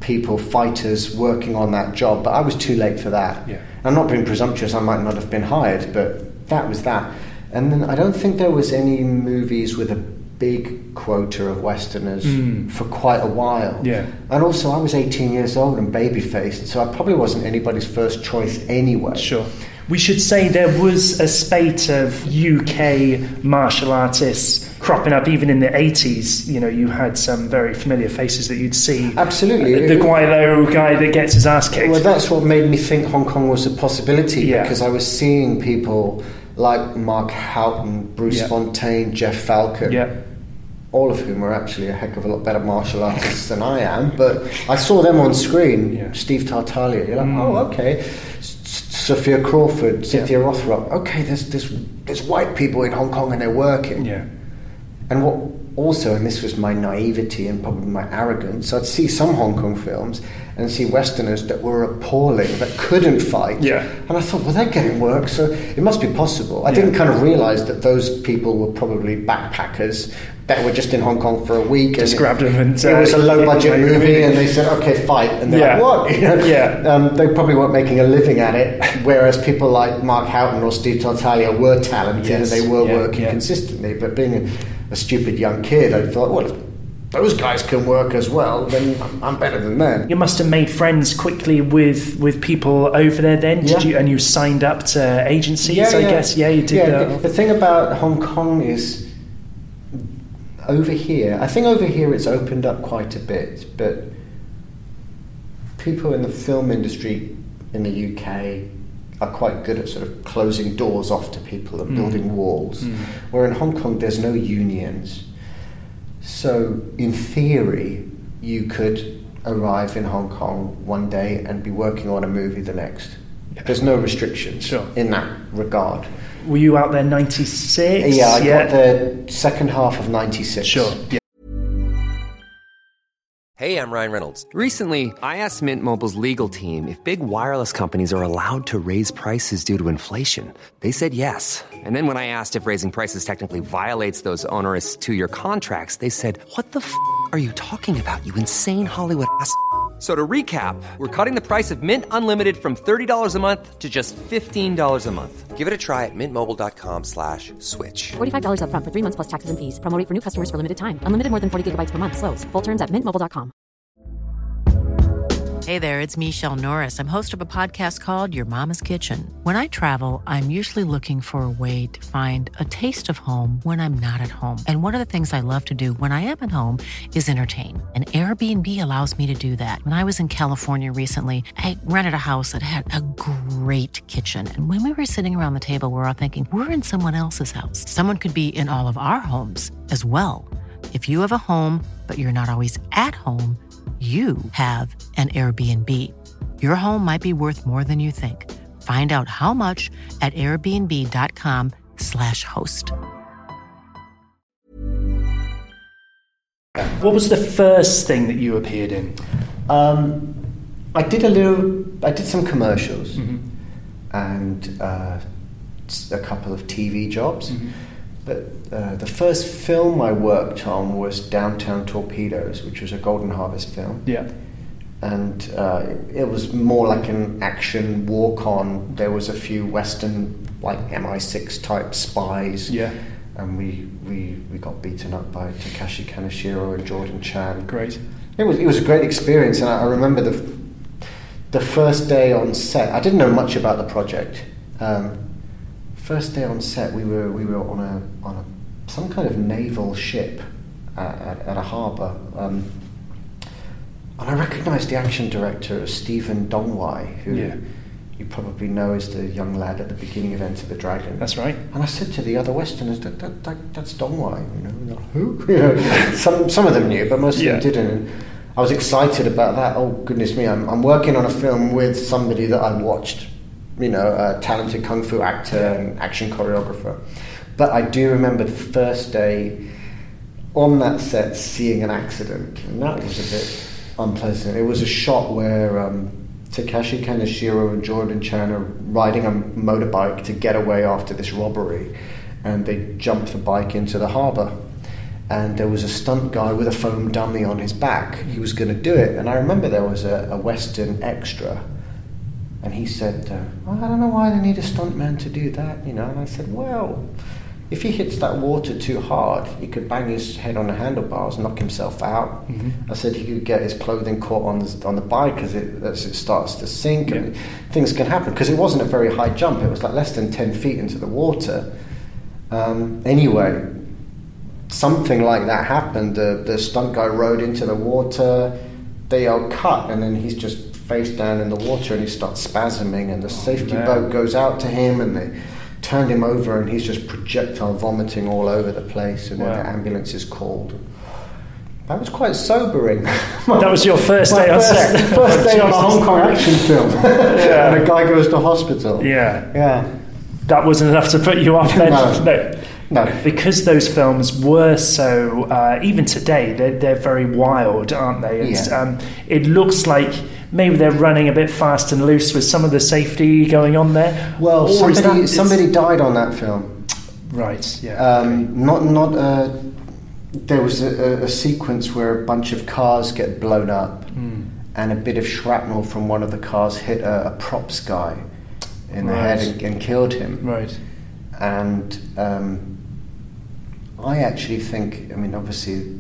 people, fighters, working on that job, but I was too late for that. Yeah. I'm not being presumptuous, I might not have been hired, but that was that. And then I don't think there was any movies with a big quota of Westerners mm. for quite a while. Yeah. And also I was eighteen years old and baby-faced, so I probably wasn't anybody's first choice anyway. Sure. We should say there was a spate of U K martial artists cropping up even in the eighties. You know, you had some very familiar faces that you'd see. Absolutely. The Guaylo guy that gets his ass kicked. Well, that's what made me think Hong Kong was a possibility, yeah. because I was seeing people like Mark Houghton, Bruce yeah. Fontaine, Jeff Falcon, yeah. all of whom are actually a heck of a lot better martial artists than I am, but I saw them on screen. Yeah. Steve Tartaglia, you're like, mm. oh, okay. Sophia Crawford, Cynthia yeah. Rothrock. Okay, there's, there's there's white people in Hong Kong and they're working. Yeah. And what also, and this was my naivety and probably my arrogance, I'd see some Hong Kong films and see Westerners that were appalling, that couldn't fight. Yeah. And I thought, well, they're getting work, so it must be possible. I yeah. didn't kind of realise that those people were probably backpackers that were just in Hong Kong for a week. Just and grabbed them and... It uh, was a low-budget movie, movie, and they said, okay, fight. And they're yeah. like, what? You know? Yeah. Um, they probably weren't making a living at it, whereas people like Mark Houghton or Steve Tartaglia were talented yes. and they were yeah. working yeah. consistently. But being a, a stupid young kid, I thought, well, if those guys can work as well, then I'm better than them. You must have made friends quickly with, with people over there then, did yeah. you? And you signed up to agencies, yeah, I yeah. guess? Yeah, you did yeah, that. The, the thing about Hong Kong is, over here, I think over here it's opened up quite a bit, but people in the film industry in the U K are quite good at sort of closing doors off to people and mm. building walls, mm. where in Hong Kong there's no unions. So, in theory, you could arrive in Hong Kong one day and be working on a movie the next. Yeah. There's no restrictions sure. in that regard. Were you out there ninety-six? Yeah, I yeah. got the second half of ninety-six. Sure. Yeah. Hey, I'm Ryan Reynolds. Recently, I asked Mint Mobile's legal team if big wireless companies are allowed to raise prices due to inflation. They said yes. And then when I asked if raising prices technically violates those onerous two-year contracts, they said, what the f*** are you talking about, you insane Hollywood ass f- So to recap, we're cutting the price of Mint Unlimited from thirty dollars a month to just fifteen dollars a month. Give it a try at mintmobile.com slash switch. forty-five dollars up front for three months plus taxes and fees. Promo rate for new customers for limited time. Unlimited more than forty gigabytes per month. Slows full terms at mint mobile dot com. Hey there, it's Michelle Norris. I'm host of a podcast called Your Mama's Kitchen. When I travel, I'm usually looking for a way to find a taste of home when I'm not at home. And one of the things I love to do when I am at home is entertain. And Airbnb allows me to do that. When I was in California recently, I rented a house that had a great kitchen. And when we were sitting around the table, we were all thinking, we're in someone else's house. Someone could be in all of our homes as well. If you have a home, but you're not always at home, you have an Airbnb. Your home might be worth more than you think. Find out how much at airbnb.com slash host. What was the first thing that you appeared in? Um, I did a little, I did some commercials mm-hmm. and uh, a couple of T V jobs. Mm-hmm. But uh, the first film I worked on was Downtown Torpedoes, which was a Golden Harvest film. Yeah. And uh, it was more like an action walk-on. There was a few Western, like M I six type spies. Yeah. And we, we, we got beaten up by Takashi Kaneshiro and Jordan Chan. Great. It was it was a great experience, and I, I remember the the first day on set. I didn't know much about the project. Um, First day on set, we were we were on a on a some kind of naval ship at, at, at a harbour, um, and I recognised the action director, Stephen Dongwai, who yeah. you probably know is the young lad at the beginning of Enter the Dragon. That's right. And I said to the other Westerners, that, that, that that's Dongwai, you know, like, who? You know, some some of them knew, but most of yeah. them didn't. And I was excited about that. Oh goodness me, I'm I'm working on a film with somebody that I watched. You know, a talented kung fu actor and action choreographer. But I do remember the first day on that set seeing an accident, and that was a bit unpleasant. It was a shot where um, Takashi Kaneshiro and Jordan Chan are riding a motorbike to get away after this robbery, and they jump the bike into the harbour. and there was a stunt guy with a foam dummy on his back. He was going to do it, and I remember there was a, a Western extra, and he said, uh, oh, I don't know why they need a stuntman to do that, you know. And I said, well, if he hits that water too hard, he could bang his head on the handlebars, knock himself out. Mm-hmm. I said he could get his clothing caught on the, on the bike as it, as it starts to sink, yeah. and things can happen, because it wasn't a very high jump. It was like less than ten feet into the water. Um, anyway, something like that happened. The, the stunt guy rode into the water, they are cut, and then he's just face down in the water, and he starts spasming, and the safety oh, boat goes out to him, and they turned him over, and he's just projectile vomiting all over the place, and wow. then the ambulance is called. That was quite sobering. That was your first day on set? First day on a Hong Kong action film. Yeah. And a guy goes to hospital. Yeah. Yeah. That wasn't enough to put you off then? No. no. No. Because those films were so, uh, even today, they're, they're very wild, aren't they? It's, yeah. um, it looks like maybe they're running a bit fast and loose with some of the safety going on there. Well, or somebody, that, somebody died on that film. Right, yeah. Um, okay. Not, not. Uh, there was a, a sequence where a bunch of cars get blown up, mm. and a bit of shrapnel from one of the cars hit a, a props guy in the right. head and, and killed him. Right. And um, I actually think, I mean, obviously,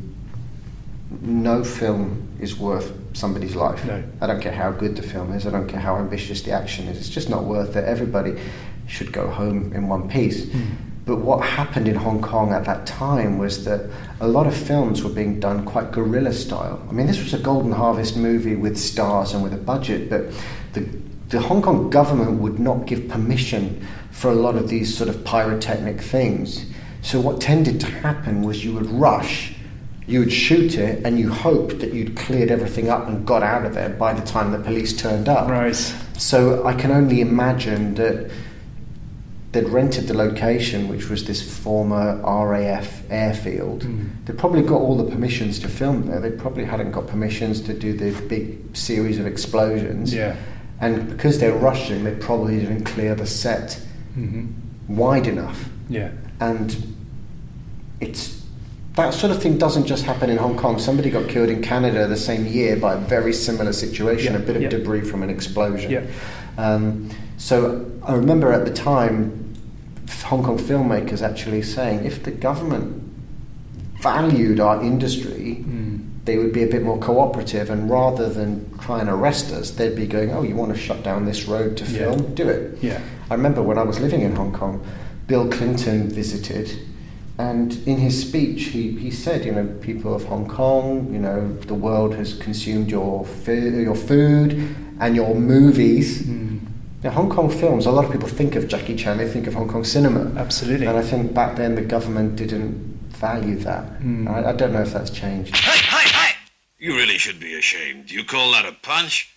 no film is worth somebody's life. No. I don't care how good the film is. I don't care how ambitious the action is. It's just not worth it. Everybody should go home in one piece. Mm. But what happened in Hong Kong at that time was that a lot of films were being done quite guerrilla style. I mean, this was a Golden Harvest movie with stars and with a budget, but the, the Hong Kong government would not give permission for a lot of these sort of pyrotechnic things. So what tended to happen was you would rush, you would shoot it, and you hoped that you'd cleared everything up and got out of there by the time the police turned up. Right. So I can only imagine that they'd rented the location, which was this former R A F airfield. Mm. They probably got all the permissions to film there. They probably hadn't got permissions to do the big series of explosions. Yeah. And because they're rushing, they probably didn't clear the set mm-hmm. wide enough. Yeah. And it's that sort of thing doesn't just happen in Hong Kong. Somebody got killed in Canada the same year by a very similar situation, yeah. a bit of yeah. debris from an explosion. Yeah. Um, so I remember at the time Hong Kong filmmakers actually saying if the government valued our industry, mm. they would be a bit more cooperative, and rather than try and arrest us, they'd be going, oh, you want to shut down this road to film? Yeah. Do it. Yeah. I remember when I was living in Hong Kong, Bill Clinton visited, and in his speech he, he said, you know, people of Hong Kong, you know, the world has consumed your, fi- your food and your movies. Mm. Now, Hong Kong films, a lot of people think of Jackie Chan, they think of Hong Kong cinema. Absolutely. And I think back then the government didn't value that. Mm. I, I don't know if that's changed. Hey, hey, hey! You really should be ashamed. Do you call that a punch?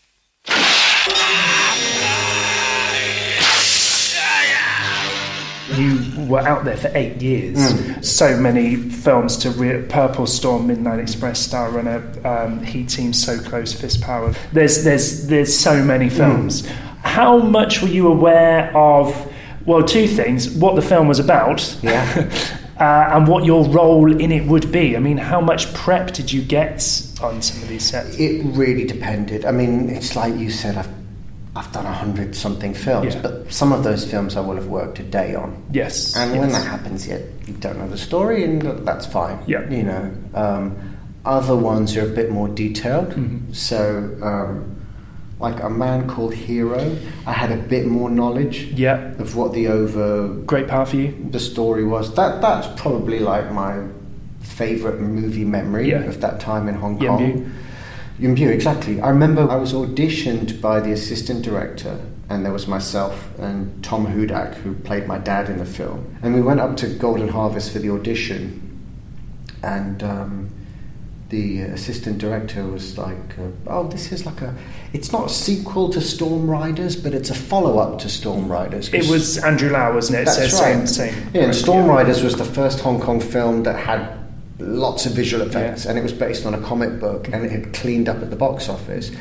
You were out there for eight years. Mm. So many films to re- Purple Storm, Midnight Express, Star Runner, um, Heat Team, So Close, Fist Power. There's, there's, there's so many films. Mm. How much were you aware of, well, two things, what the film was about, yeah. uh, and what your role in it would be? I mean, how much prep did you get on some of these sets? It really depended. I mean, it's like you said, I've I've done a hundred something films, yeah. but some of those films I will have worked a day on. Yes. And yes. when that happens, yeah, you don't know the story, and that's fine. Yeah. You know, um, other ones are a bit more detailed. Mm-hmm. So, um, like A Man Called Hero, I had a bit more knowledge. Yeah. Of what the over great part for you. The story was. That that's probably like my favourite movie memory yeah. of that time in Hong Yuen Kong. Bu. Yuen Bu, exactly. I remember I was auditioned by the assistant director, and there was myself and Tom Hudak, who played my dad in the film. And we went up to Golden Harvest for the audition, and um, the assistant director was like, uh, oh, this is like a, it's not a sequel to Storm Riders, but it's a follow-up to Storm Riders. It was Andrew Lau, wasn't it? That's so right. Same, same. Yeah, and Storm Riders was the first Hong Kong film that had lots of visual effects, yeah. and it was based on a comic book, and it had cleaned up at the box office.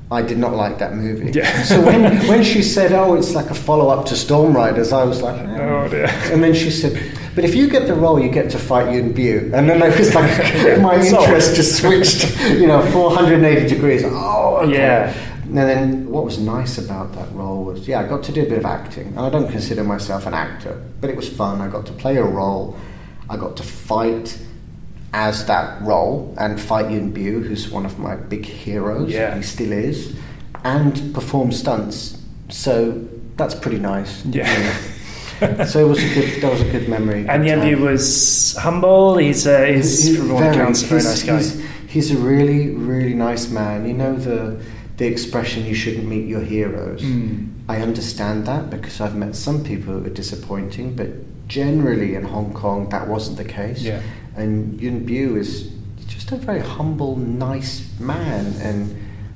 I did not like that movie. Yeah. So when when she said, "Oh, it's like a follow-up to Storm Riders," I was like, "Oh, oh dear." And then she said, "But if you get the role, you get to fight Yuen Bu." And then it was like Yeah. my So- interest just switched, you know, four hundred eighty degrees. Oh, okay. Yeah. And then what was nice about that role was, yeah, I got to do a bit of acting. And I don't consider myself an actor, but it was fun. I got to play a role. I got to fight as that role and fight Yuen Bu, who's one of my big heroes. Yeah. He still is. And perform stunts. So that's pretty nice. Yeah. So it was a good, that was a good memory. And good Yuen Bu time. was humble. He's, uh, he's, He's from all accounts, a very nice guy. He's, he's a really, really nice man. You know the the expression, "you shouldn't meet your heroes." Mm. I understand that because I've met some people who are disappointing, but generally in Hong Kong that wasn't the case. Yeah. And Yuen Bu is just a very humble, nice man. And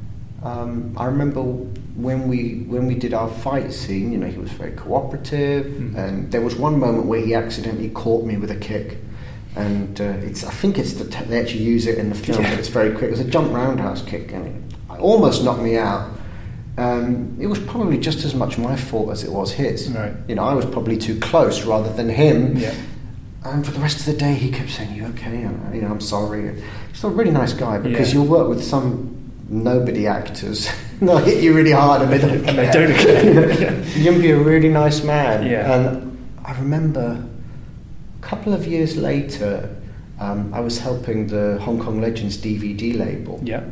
um, I remember when we when we did our fight scene, you know, he was very cooperative. Mm. And there was one moment where he accidentally caught me with a kick. And uh, it's I think it's the te- they actually use it in the film, Yeah. but it's very quick. It was a jump roundhouse kick, and it almost knocked me out. Um, it was probably just as much my fault as it was his. Right. You know, I was probably too close rather than him. Yeah. And for the rest of the day, he kept saying, "You okay?" And, you know, "I'm sorry." And he's a really nice guy because Yeah. you'll work with some nobody actors. They'll hit you really hard and they don't And they care. don't care. Yuen Bu, a really nice man. Yeah. And I remember a couple of years later, um, I was helping the Hong Kong Legends D V D label. Yeah.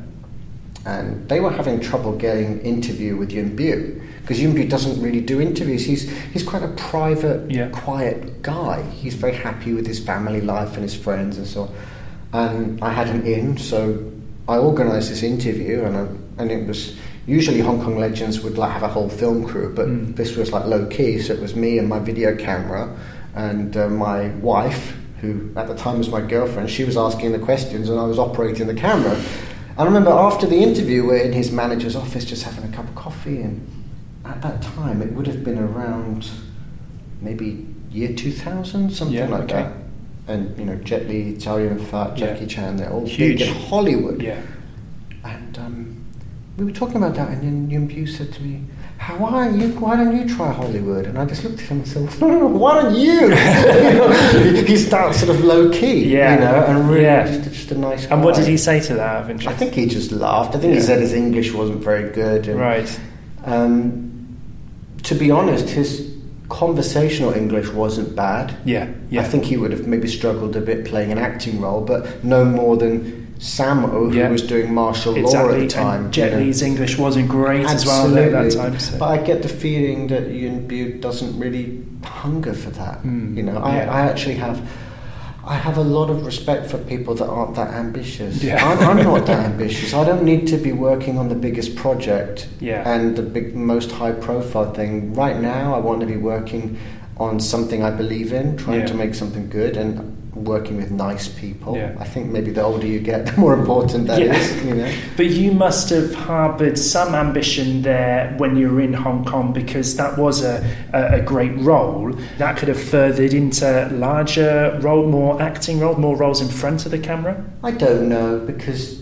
And they were having trouble getting interview with Yuen Bu because Yuen Bu doesn't really do interviews. He's he's quite a private, Yeah. quiet guy. He's very happy with his family life and his friends and so on. And I had him in, so I organised this interview, and I, and it was usually Hong Kong Legends would like have a whole film crew, but Mm. this was like low key. So it was me and my video camera and uh, my wife, who at the time was my girlfriend. She was asking the questions, and I was operating the camera. I remember after the interview, we're in his manager's office just having a cup of coffee, and at that time it would have been around maybe year two thousand, something Yeah, like okay. that. And you know, Jet Li, Chow Yun-fat, Jackie Yeah. Chan, they're all Huge. big in Hollywood. Yeah. And um, we were talking about that, and then Yuen Bu said to me, "How why you? Why don't you try Hollywood?" And I just looked at him and said, "No, no, no, why don't you?" You know, he's that sort of low key, Yeah. you know, and really Yeah. just, just a nice guy. And what did he say to that, out of interest? I think he just laughed. I think he Yeah. said his English wasn't very good. And, Right. Um, to be honest, his conversational English wasn't bad. Yeah. Yeah. I think he would have maybe struggled a bit playing an acting role, but no more than Samo, Yeah. who was doing martial law Exactly. at the time. And Jet you know. Li's English wasn't great as well Absolutely. at that time. So. But I get the feeling that Yuen Bu doesn't really hunger for that. Mm, you know, I, yeah. I actually have, I have a lot of respect for people that aren't that ambitious. Yeah. I'm, I'm not that ambitious. I don't need to be working on the biggest project Yeah. and the big, most high-profile thing. Right now, I want to be working on something I believe in, trying Yeah. to make something good, and working with nice people. Yeah. I think maybe the older you get, the more important that Yeah. is. You know. But you must have harboured some ambition there when you were in Hong Kong, because that was a, a, a great role. That could have furthered into larger role, more acting roles, more roles in front of the camera. I don't know, because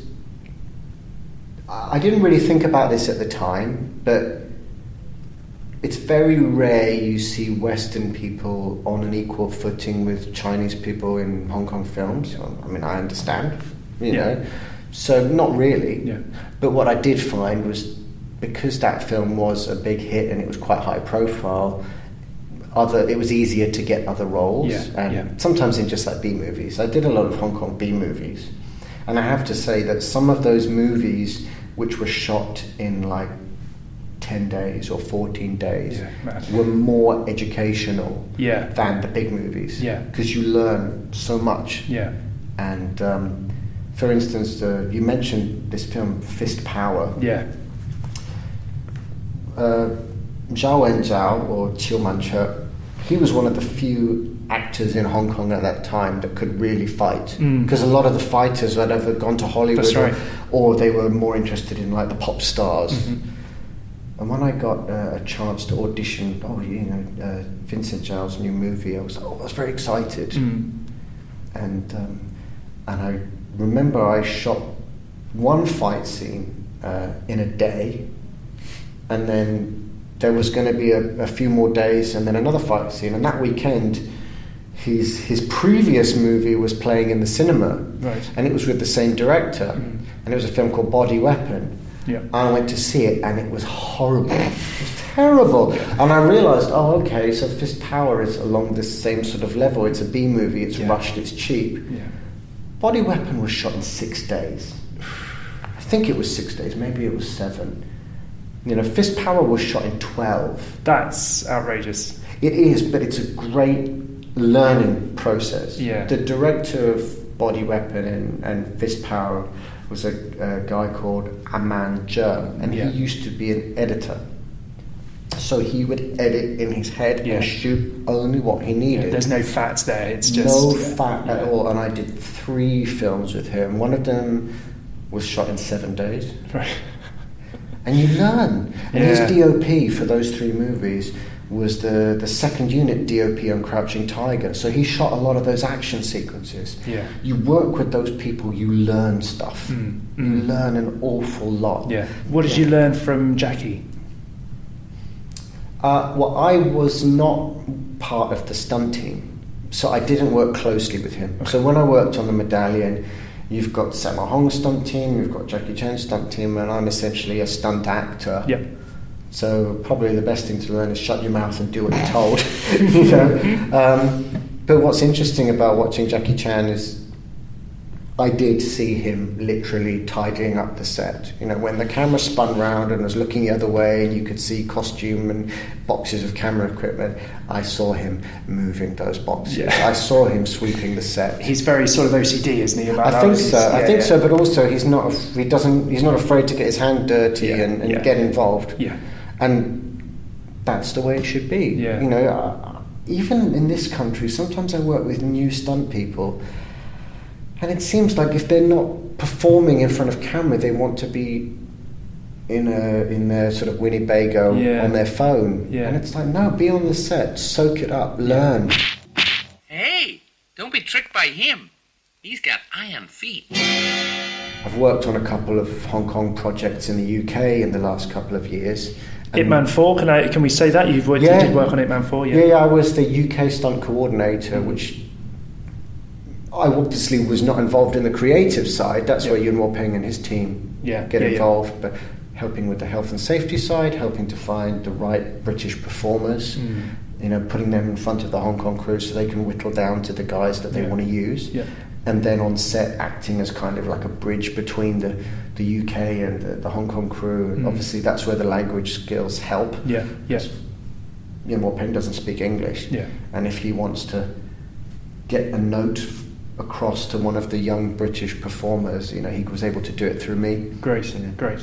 I didn't really think about this at the time, but it's very rare you see Western people on an equal footing with Chinese people in Hong Kong films. I mean, I understand, you Yeah. know. So not really. Yeah. But what I did find was, because that film was a big hit and it was quite high profile, other it was easier to get other roles. Yeah, And yeah. sometimes in just like B movies. I did a lot of Hong Kong B movies. And I have to say that some of those movies which were shot in like ten days or fourteen days Yeah, mad. were more educational Yeah. than the big movies. Yeah. Because you learn so much. Yeah. And um, for instance, uh, you mentioned this film Fist Power. Yeah. Uh, Zhao Wenzhao, or Chiu Man-che, he was one of the few actors in Hong Kong at that time that could really fight. Mm. Because a lot of the fighters had either gone to Hollywood That's right. or, or they were more interested in like the pop stars. Mhm. And when I got uh, a chance to audition, oh, you know, uh, Vincent Zhao's new movie, I was, oh, I was very excited. Mm. And um, and I remember I shot one fight scene, uh, in a day, and then there was going to be a, a few more days, and then another fight scene. And that weekend, his his previous movie was playing in the cinema, right. and it was with the same director, mm. and it was a film called Body Weapon. Yeah. I went to see it, and it was horrible. It was terrible. Yeah. And I realised, oh, okay, so Fist Power is along this same sort of level. It's a B movie. It's yeah. rushed. It's cheap. Yeah. Body Weapon was shot in six days. I think it was six days. Maybe it was seven. You know, Fist Power was shot in twelve. That's outrageous. It is, but it's a great learning process. Yeah. The director of Body Weapon and, and Fist Power was a, a guy called Aman Jerm, and yeah. he used to be an editor. So he would edit in his head yeah. and shoot only what he needed. Yeah, there's no fat there. It's just no yeah. fat yeah. at all. And I did three films with him. One of them was shot in seven days. Right. And you learn. And yeah. his D O P for those three movies was the, the second unit D O P on Crouching Tiger. So he shot a lot of those action sequences. Yeah. You work with those people, you learn stuff. Mm. You Mm. learn an awful lot. Yeah. What did yeah. you learn from Jackie? Uh, well, I was not part of the stunt team, so I didn't work closely with him. Okay. So when I worked on the Medallion, you've got Sammo Hung's stunt team, you've got Jackie Chan's stunt team, and I'm essentially a stunt actor. Yep. So probably the best thing to learn is shut your mouth and do what you're told. you know? Um, but what's interesting about watching Jackie Chan is I did see him literally tidying up the set. You know, when the camera spun round and was looking the other way and you could see costume and boxes of camera equipment, I saw him moving those boxes. Yeah. I saw him sweeping the set. He's very sort of O C D, isn't he? About I think ours? so. Yeah, I think yeah. so. But also, he's not. He doesn't. He's not afraid to get his hand dirty yeah, and, and yeah. get involved. Yeah. And that's the way it should be. Yeah. You know, uh, even in this country, sometimes I work with new stunt people. And it seems like if they're not performing in front of camera, they want to be in a in their sort of Winnebago yeah. on their phone. Yeah. And it's like, no, be on the set, soak it up, learn. Hey, don't be tricked by him. He's got iron feet. I've worked on a couple of Hong Kong projects in the U K in the last couple of years. Ip Man four, can I can we say that you've worked, yeah. you did work on Ip Man four? Yeah. yeah, yeah, I was the U K stunt coordinator, mm-hmm. which I obviously was not involved in the creative side. That's yeah. where Yuen Woo-ping and his team yeah. get yeah, involved, yeah. but helping with the health and safety side, helping to find the right British performers, mm. you know, putting them in front of the Hong Kong crew so they can whittle down to the guys that they yeah. want to use. Yeah. And then on set, acting as kind of like a bridge between the, the U K and the, the Hong Kong crew. And mm. obviously, that's where the language skills help. Yeah, yeah. Yuen Woo-ping doesn't speak English. Yeah. And if he wants to get a note across to one of the young British performers, you know, he was able to do it through me. Great, you know. great.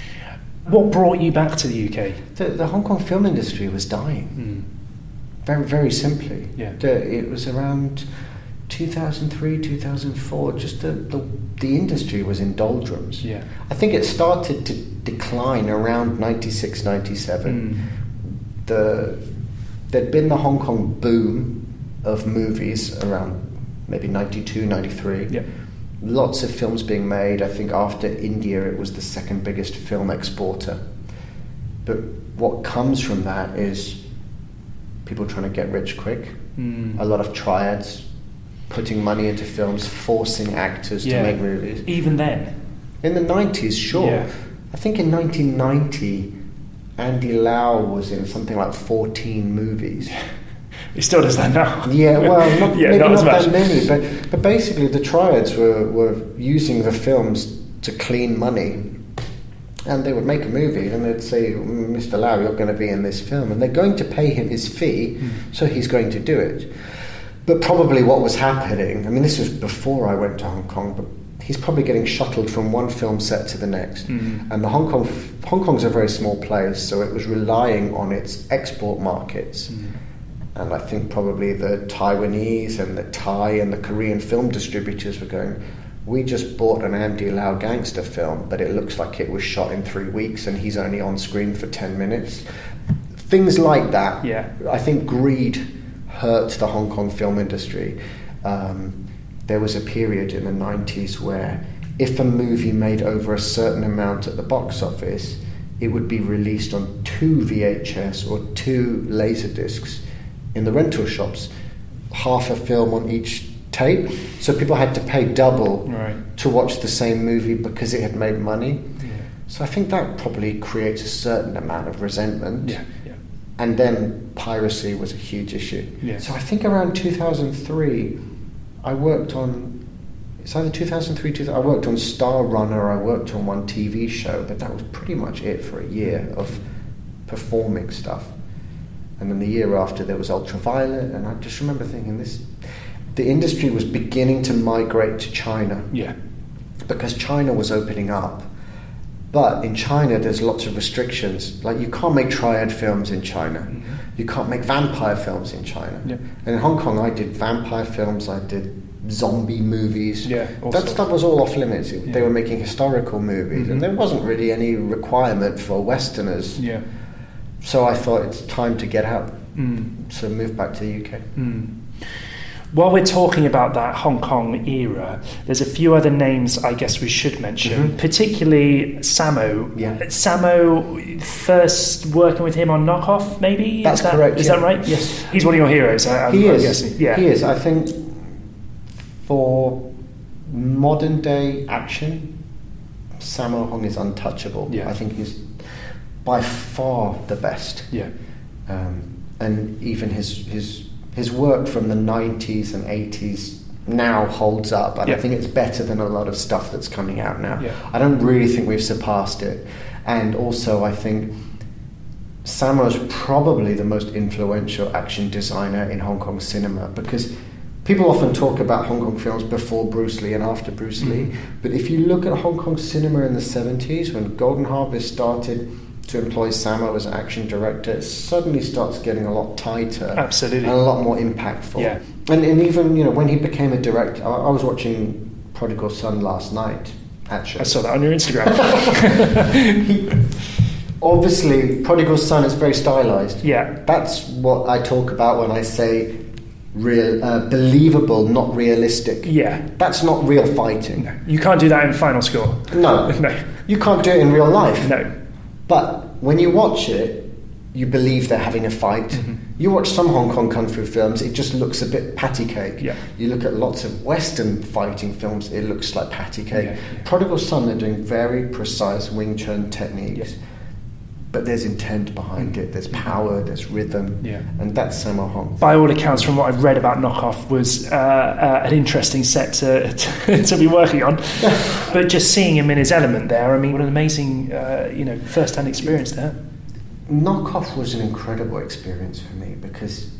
What brought you back to the U K? The, the Hong Kong film industry was dying. Mm. Very, very simply. Yeah. The, it was around two thousand three, two thousand four, just the, the, the industry was in doldrums. Yeah. I think it started to decline around ninety-six, ninety-seven. Mm. The, there'd been the Hong Kong boom of movies around maybe ninety-two, ninety-three. Yeah. Lots of films being made. I think after India it was the second biggest film exporter. But what comes from that is people trying to get rich quick. Mm. A lot of triads putting money into films, forcing actors yeah. to make movies. Even then? In the nineties, sure. Yeah. I think in nineteen ninety, Andy Lau was in something like fourteen movies. He still does that now. Yeah, well, not, yeah, maybe not, not as that many, but, but basically the triads were, were using the films to clean money, and they would make a movie and they'd say, Mister Lau, you're going to be in this film, and they're going to pay him his fee, mm. so he's going to do it. But probably what was happening, I mean, this was before I went to Hong Kong, but he's probably getting shuttled from one film set to the next. Mm. And the Hong Kong, Hong Kong's a very small place, so it was relying on its export markets. Mm. And I think probably the Taiwanese and the Thai and the Korean film distributors were going, we just bought an Andy Lau gangster film, but it looks like it was shot in three weeks and he's only on screen for ten minutes. Things like that. Yeah. I think greed hurt the Hong Kong film industry. Um, there was a period in the nineties where if a movie made over a certain amount at the box office, it would be released on two V H S or two Laserdiscs in the rental shops, half a film on each tape. So people had to pay double right. to watch the same movie because it had made money. Yeah. So I think that probably creates a certain amount of resentment. Yeah, yeah. And then piracy was a huge issue. Yeah. So I think around two thousand three, I worked on, it's either two thousand three, two thousand, I worked on Star Runner, I worked on one T V show, but that was pretty much it for a year of performing stuff. And then the year after there was Ultraviolet, and I just remember thinking this, the industry was beginning to migrate to China. Yeah. Because China was opening up. But in China, there's lots of restrictions. Like, you can't make triad films in China. Mm-hmm. You can't make vampire films in China. Yeah. And in Hong Kong, I did vampire films, I did zombie movies. Yeah, that stuff was all off limits. Yeah. They were making historical movies, mm-hmm. and there wasn't really any requirement for Westerners. Yeah. So I thought it's time to get out. Mm. So moved back to the U K. Mm. While we're talking about that Hong Kong era, there's a few other names I guess we should mention, mm-hmm. particularly Sammo. Yeah. Sammo, first working with him on Knockoff, maybe? That's is that, correct. Is yeah. that right? Yes. He's one of your heroes, I, I'm, he I'm is. guessing. Yeah. He is. I think for modern day action, Sammo Hung is untouchable. Yeah. I think he's by far the best. Yeah. Um, and even his his his work from the nineties and eighties now holds up, and yeah. I think it's better than a lot of stuff that's coming out now. Yeah. I don't really think we've surpassed it. And also I think Sammo's probably the most influential action designer in Hong Kong cinema, because people often talk about Hong Kong films before Bruce Lee and after Bruce Lee, mm-hmm. but if you look at Hong Kong cinema in the seventies, when Golden Harvest started to employ Sammo as an action director, it suddenly starts getting a lot tighter. Absolutely. And a lot more impactful. Yeah. And, and even, you know, when he became a director, I, I was watching Prodigal Son last night, actually. I saw that on your Instagram. he, obviously, Prodigal Son is very stylized. Yeah. That's what I talk about when I say real, uh, believable, not realistic. Yeah. That's not real fighting. No. You can't do that in Final Score. No. No. You can't do it in real life. No. But when you watch it, you believe they're having a fight. Mm-hmm. You watch some Hong Kong kung fu films, it just looks a bit patty cake. Yeah. You look at lots of Western fighting films, it looks like patty cake. Yeah, yeah. Prodigal Son, they're doing very precise Wing Chun techniques. Yeah. But there's intent behind it, there's power, there's rhythm, yeah. and that's Sammo Hung. By all accounts, from what I've read about Knockoff, was uh, uh, an interesting set to, to, to be working on. But just seeing him in his element there, I mean, what an amazing, uh, you know, first-hand experience there. Knockoff was an incredible experience for me, because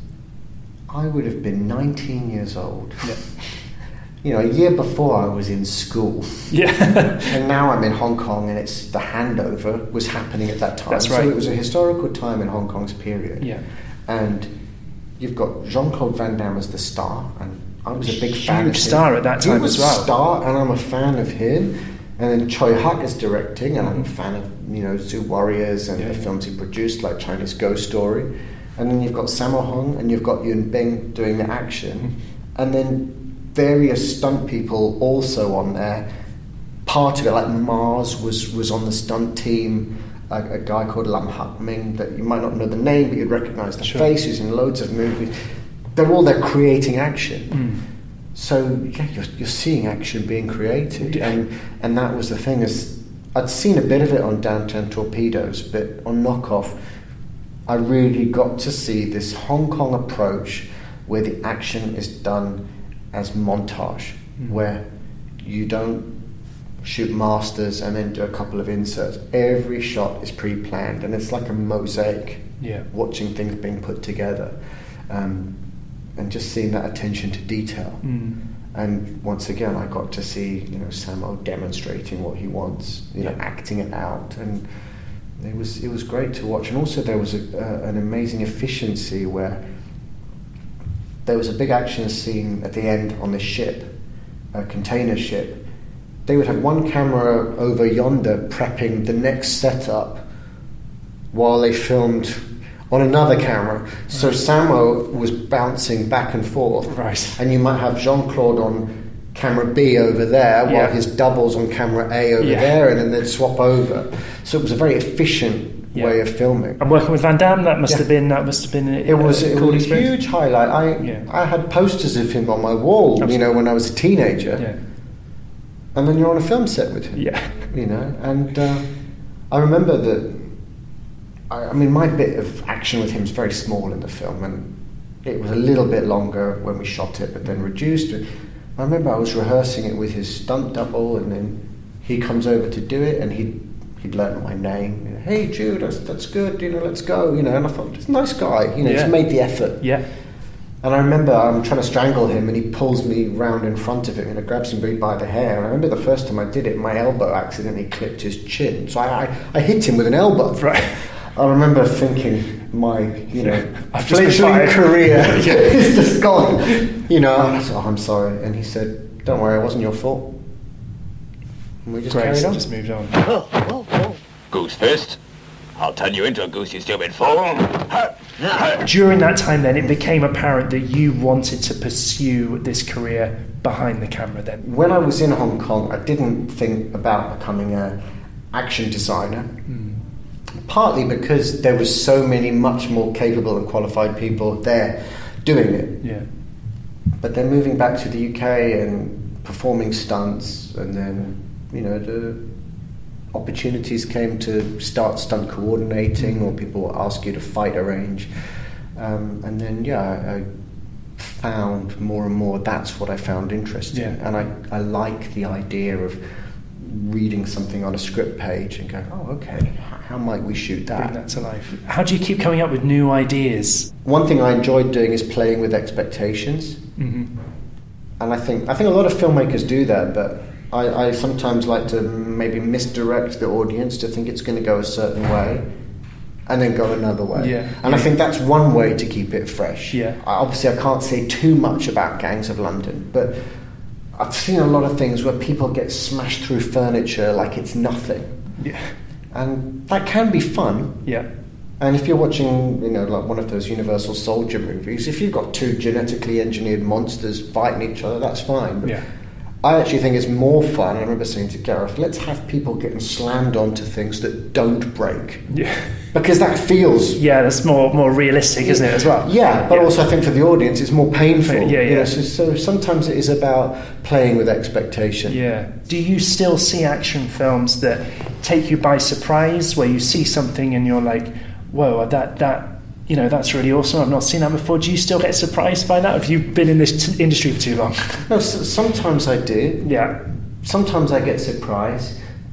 I would have been nineteen years old. Yeah. You know, a year before I was in school. Yeah. And now I'm in Hong Kong, and it's the handover was happening at that time. That's right. So it was a historical time in Hong Kong's period. Yeah. And you've got Jean-Claude Van Damme as the star, and I was a big Huge fan of him. star at that time he was as well. A star, and I'm a fan of him. And then Choi Hak is directing, and I'm a fan of, you know, Zoo Warriors and yeah, the yeah. films he produced, like Chinese Ghost Story. And then you've got Sammo Hung, and you've got Yuen Bing doing the action. Mm-hmm. And then various stunt people also on there. Part of it, like Mars was, was on the stunt team. A, a guy called Lam Hak Ming, that you might not know the name, but you'd recognise the Sure. face. He's in loads of movies. They're all there creating action. Mm. So yeah, you're, you're seeing action being created, Yeah. and and that was the thing. Is I'd seen a bit of it on Downtown Torpedoes, but on Knockoff, I really got to see this Hong Kong approach where the action is done as montage, mm. where you don't shoot masters and then do a couple of inserts. Every shot is pre-planned, and it's like a mosaic. Yeah. Watching things being put together. Um, and just seeing that attention to detail. Mm. And once again, I got to see, you know, Sammo demonstrating what he wants, you yeah. know, acting it out, and it was it was great to watch. And also there was a, uh, an amazing efficiency where there was a big action scene at the end on this ship, a container ship. They would have one camera over yonder prepping the next setup while they filmed on another camera. So Sammo was bouncing back and forth. Right. And you might have Jean-Claude on camera B over there while Yeah. his double's on camera A over Yeah. there, and then they'd swap over. So it was a very efficient Yeah. way of filming. And working with Van Damme, that must Yeah. have been that must have been a, It was, a it cool was a experience. huge highlight. I Yeah. I had posters of him on my wall, Absolutely. you know, when I was a teenager. Yeah. And then you're on a film set with him. Yeah. You know, and uh, I remember that. I, I mean, my bit of action with him is very small in the film, and it was a little bit longer when we shot it, but then reduced. I remember I was rehearsing it with his stunt double, and then he comes over to do it, and he'd he'd learned my name. You know, hey Jude, that's that's good. You know, let's go. You know, and I thought, he's a nice guy. You know, Yeah. he's made the effort. Yeah. And I remember I'm trying to strangle him, and he pulls me round in front of him, and grabs me by the hair. And I remember the first time I did it, my elbow accidentally clipped his chin, so I I, I hit him with an elbow. Right. I remember thinking, my you know I've just been fledgling fired. career Yeah. is just gone. You know, I said, oh, I'm sorry, and he said, don't worry, it wasn't your fault. And we just Great. carried on. Just moved on. Goose fist. I'll turn you into a goose, you stupid fool. During that time, then, it became apparent that you wanted to pursue this career behind the camera. Then, When I was in Hong Kong, I didn't think about becoming a action designer. Partly because there was so many much more capable and qualified people there doing it. yeah, But then moving back to the U K and performing stunts, and then, you know, the opportunities came to start stunt coordinating, or people will ask you to fight a range. Um, and then, yeah, I, I found more and more that's what I found interesting. Yeah. And I, I like the idea of reading something on a script page and going, oh, okay, h- how might we shoot that? bring that to life. How do you keep coming up with new ideas? One thing I enjoyed doing is playing with expectations. Mm-hmm. And I think I think a lot of filmmakers do that, but I, I sometimes like to maybe misdirect the audience to think it's going to go a certain way, and then go another way. Yeah. And I think that's one way to keep it fresh. Yeah. I, obviously, I can't say too much about Gangs of London, but I've seen a lot of things where people get smashed through furniture like it's nothing, Yeah, and that can be fun. yeah, And if you're watching, you know, like one of those Universal Soldier movies, if you've got two genetically engineered monsters fighting each other, that's fine. But yeah. I actually think it's more fun. I remember saying to Gareth, let's have people getting slammed onto things that don't break. Yeah. Because that feels... Yeah, that's more more realistic, isn't it, as well? Yeah, but Yeah. also I think for the audience it's more painful. Yeah, you yeah. know, so, so sometimes it is about playing with expectation. Yeah. Do you still see action films that take you by surprise, where you see something and you're like, whoa, that, that, you know, that's really awesome, I've not seen that before. Do you still get surprised by that? Have you been in this t- industry for too long? No, s sometimes I do. Yeah. Sometimes I get surprised.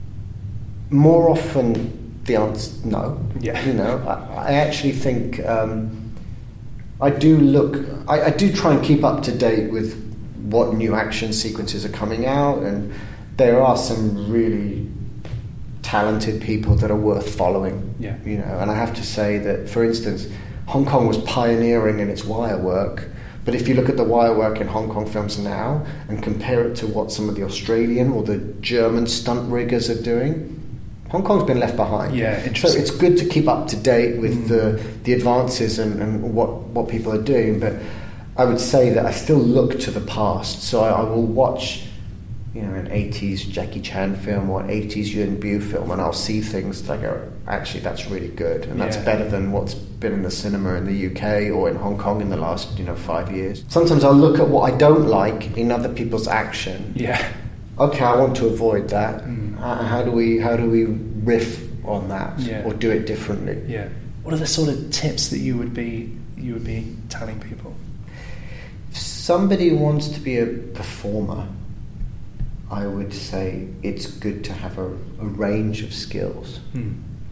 More often, the answer no. Yeah. You know, I, I actually think um, I do look. I, I do try and keep up to date with what new action sequences are coming out, and there are some really talented people that are worth following. Yeah. You know, and I have to say that, for instance, Hong Kong was pioneering in its wire work. But if you look at the wire work in Hong Kong films now and compare it to what some of the Australian or the German stunt riggers are doing, Hong Kong's been left behind. Yeah, So interesting. it's good to keep up to date with Mm. the the advances and, and what, what people are doing. But I would say that I still look to the past. So I, I will watch, you know, an eighties Jackie Chan film or an eighties Yuen Biu film, and I'll see things that I go, actually, that's really good, and that's Yeah. better than what's been in the cinema in the U K or in Hong Kong in the last, you know, five years. Sometimes I'll look at what I don't like in other people's action. Yeah. Okay, I want to avoid that. Mm. How, how do we how do we riff on that, Yeah. or do it differently? Yeah. What are the sort of tips that you would be you would be telling people? If somebody wants to be a performer, I would say it's good to have a, a range of skills. Hmm.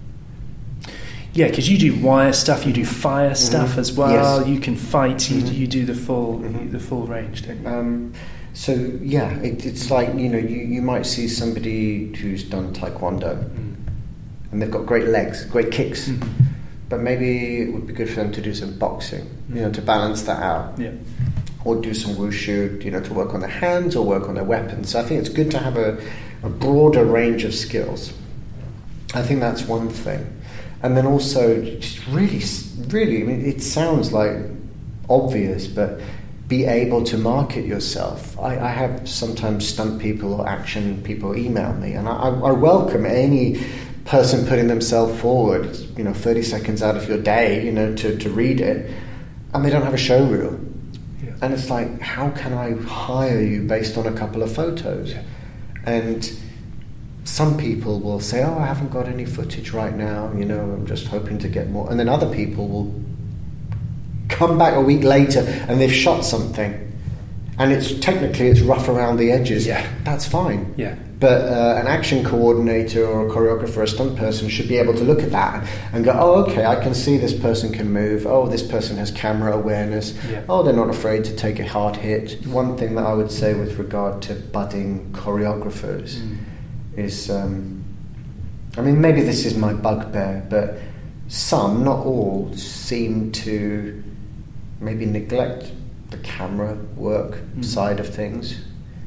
Yeah, because you do wire stuff, you do fire stuff as well. Yes. You can fight. You, Mhm. you do the full Mhm. the full range, don't you? Um, so yeah, it, it's like, you know, you, you might see somebody who's done taekwondo, Mm. and they've got great legs, great kicks, Mhm. but maybe it would be good for them to do some boxing, you know, to balance that out. Yeah. Or do some wushu, you know, to work on their hands or work on their weapons. So I think it's good to have a, a broader range of skills. I think that's one thing. And then also, just really, really, I mean, it sounds like obvious, but be able to market yourself. I, I have sometimes stunt people or action people email me, and I, I welcome any person putting themselves forward, you know, thirty seconds out of your day, you know, to, to read it, and they don't have a show reel. Yeah. And it's like, how can I hire you based on a couple of photos? Yeah. And some people will say, oh, I haven't got any footage right now, you know, I'm just hoping to get more. And then other people will come back a week later and they've shot something, and it's technically it's rough around the edges. Yeah. That's fine. Yeah. But uh, an action coordinator or a choreographer, a stunt person should be able to look at that and go, oh, okay, I can see this person can move. Oh, this person has camera awareness. Yeah. Oh, they're not afraid to take a hard hit. One thing that I would say with regard to budding choreographers mm. is, um, I mean, maybe this is my bugbear, but some, not all, seem to maybe neglect the camera work mm. side of things.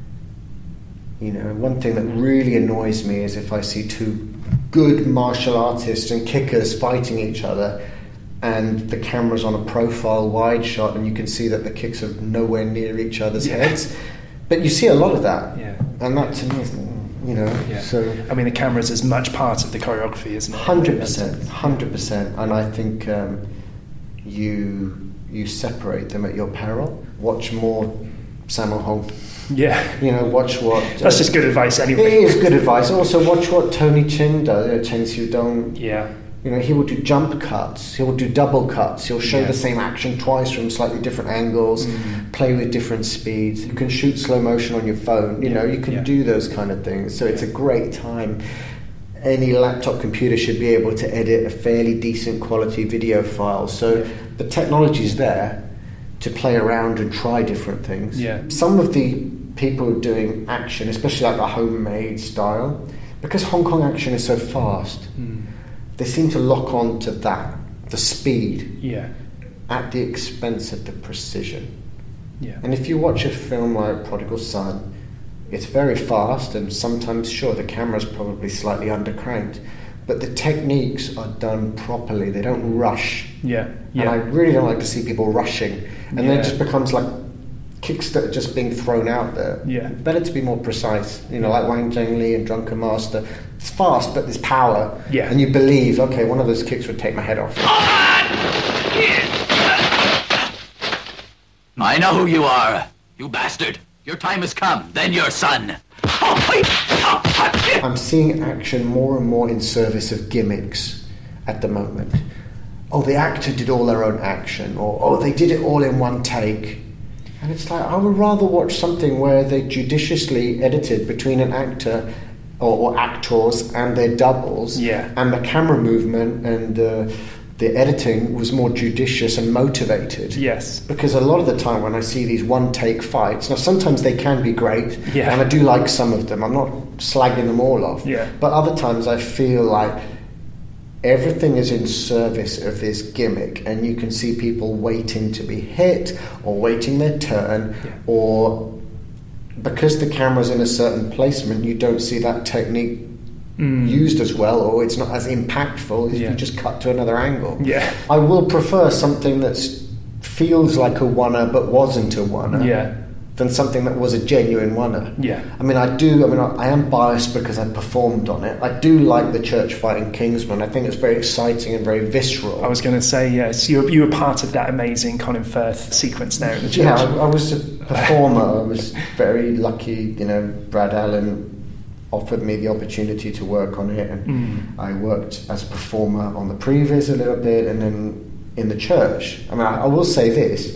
You know, one thing that really annoys me is if I see two good martial artists and kickers fighting each other, and the camera's on a profile wide shot, and you can see that the kicks are nowhere near each other's yeah. heads. But you see a lot of that, yeah. and that to me is, you know, yeah. so. I mean, the camera's as much part of the choreography, isn't it? Hundred percent, hundred percent, and I think um, you you separate them at your peril. Watch more Sammo Hung. Yeah. You know, watch what... That's uh, just good advice anyway. It is good advice. Also, watch what Tony Chin does, uh, Chen Xiu-dong. Yeah. You know, he will do jump cuts, he will do double cuts, he'll show yeah. the same action twice from slightly different angles, mm. play with different speeds. You can shoot slow motion on your phone, you yeah. know, you can yeah. do do those kind of things. So it's a great time. Any laptop computer should be able to edit a fairly decent quality video file. So yeah. the technology's there to play around and try different things. Yeah. Some of the people doing action, especially like the homemade style, because Hong Kong action is so fast, mm. they seem to lock on to that, the speed, yeah. at the expense of the precision. Yeah. And if you watch a film like Prodigal Son, it's very fast, and sometimes, sure, the camera's probably slightly undercranked, but the techniques are done properly. They don't rush. Yeah. yeah. And I really don't like to see people rushing, and yeah. then it just becomes like kicks that are just being thrown out there. Yeah. Better to be more precise. You know, like Wang Zhengli and Drunken Master. It's fast, but there's power. Yeah. And you believe, okay, one of those kicks would take my head off. I know who you are, you bastard. Your time has come. Then your son. I'm seeing action more and more in service of gimmicks at the moment. Oh, the actor did all their own action, or oh, they did it all in one take. And it's like, I would rather watch something where they judiciously edited between an actor or, or actors and their doubles, yeah. and the camera movement and uh, the editing was more judicious and motivated. Yes. Because a lot of the time when I see these one-take fights, now sometimes they can be great, yeah. and I do like some of them. I'm not slagging them all off. Yeah. But other times I feel like everything is in service of this gimmick, and you can see people waiting to be hit or waiting their turn, yeah. or because the camera's in a certain placement, you don't see that technique mm. used as well, or it's not as impactful if yeah. you just cut to another angle. Yeah. I will prefer something that feels like a one-er but wasn't a one-er. Yeah. Than something that was a genuine one-er. Yeah. I mean, I do, I mean, I, I am biased because I performed on it. I do like the church fight in Kingsman. I think it's very exciting and very visceral. I was going to say, yes, you were, you were part of that amazing Colin Firth sequence there in the church. Yeah, I, I was a performer. I was very lucky, you know, Brad Allen offered me the opportunity to work on it, and mm. I worked as a performer on the previs a little bit, and then in the church. I mean, I, I will say this.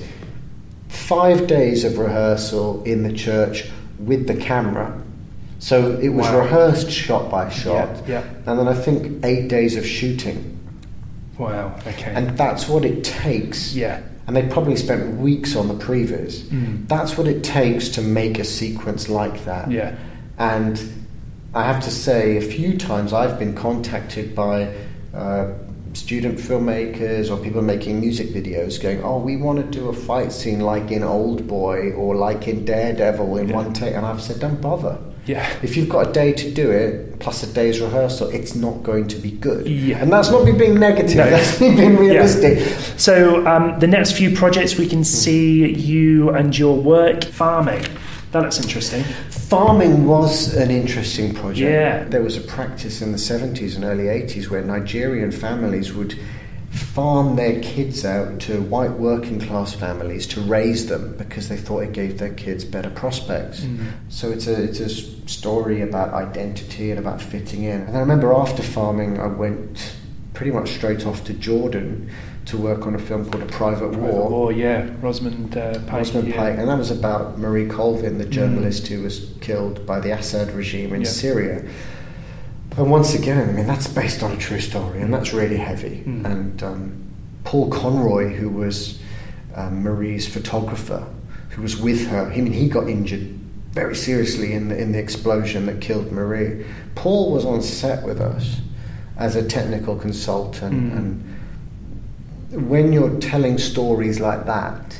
Five days of rehearsal in the church with the camera. So it was wow. rehearsed shot by shot. Yeah, yeah. And then I think eight days of shooting. Wow, okay. And that's what it takes. Yeah. And they probably spent weeks on the previs. Mm. That's what it takes to make a sequence like that. Yeah. And I have to say, a few times I've been contacted by uh, student filmmakers or people making music videos going, oh, we want to do a fight scene like in Old Boy or like in Daredevil in yeah. one take. And I've said, don't bother. Yeah. If you've got a day to do it, plus a day's rehearsal, it's not going to be good. Yeah. And that's not me being negative, No. that's me being realistic. Yeah. So um, the next few projects we can see you and your work farming. That looks interesting. Farming was an interesting project. Yeah. There was a practice in the seventies and early eighties where Nigerian families would farm their kids out to white working class families to raise them because they thought it gave their kids better prospects. Mm-hmm. So it's a it's a story about identity and about fitting in. And I remember after farming, I went pretty much straight off to Jordan to work on a film called A Private, Private War. War, yeah, Rosamund uh, Pike. Rosamund yeah. Pike, and that was about Marie Colvin, the journalist mm. who was killed by the Assad regime in yeah. Syria. And once again, I mean, that's based on a true story, and that's really heavy. Mm. And um, Paul Conroy, who was um, Marie's photographer, who was with her, I mean, he got injured very seriously in the, in the explosion that killed Marie. Paul was on set with us as a technical consultant, mm. and when you're telling stories like that,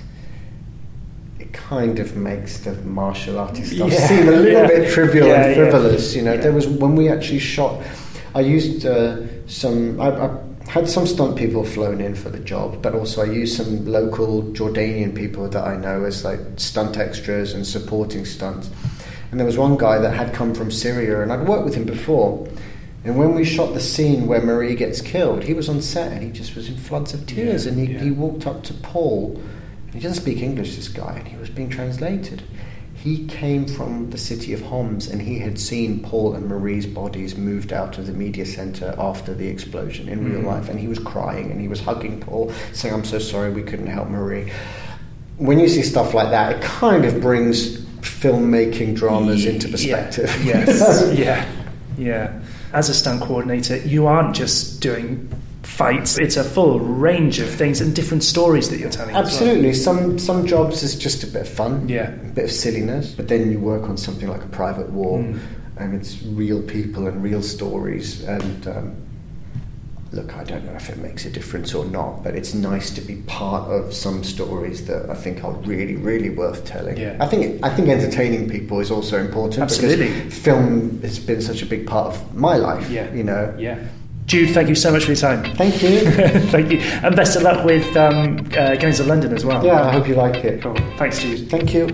it kind of makes the martial artist stuff yeah, seem a little yeah. bit trivial yeah, and frivolous. Yeah. You know, yeah. there was when we actually shot. I used uh, some. I, I had some stunt people flown in for the job, but also I used some local Jordanian people that I know as like stunt extras and supporting stunts. And there was one guy that had come from Syria, and I'd worked with him before. And when we shot the scene where Marie gets killed, he was on set and he just was in floods of tears. Yeah, and he, yeah. he walked up to Paul. And he doesn't speak English, this guy, and he was being translated. He came from the city of Homs, and he had seen Paul and Marie's bodies moved out of the media centre after the explosion in mm. real life. And he was crying and he was hugging Paul, saying, "I'm so sorry, we couldn't help Marie." When you see stuff like that, it kind of brings filmmaking dramas into perspective. Yeah. Yes. yeah. Yeah. As a stunt coordinator, you aren't just doing fights. It's a full range of things and different stories that you're telling. Absolutely. As well. Some some jobs is just a bit of fun, yeah, a bit of silliness. But then you work on something like A Private War, mm. and it's real people and real stories. And um, look, I don't know if it makes a difference or not, but it's nice to be part of some stories that I think are really, really worth telling. Yeah. I think I think entertaining people is also important. Absolutely. Because film has been such a big part of my life. Yeah. You know. Yeah. Jude, thank you so much for your time. Thank you. Thank you. And best of luck with um, uh, Gangs of London as well. Yeah, I hope you like it. Cool. Thanks, Jude. Thank you.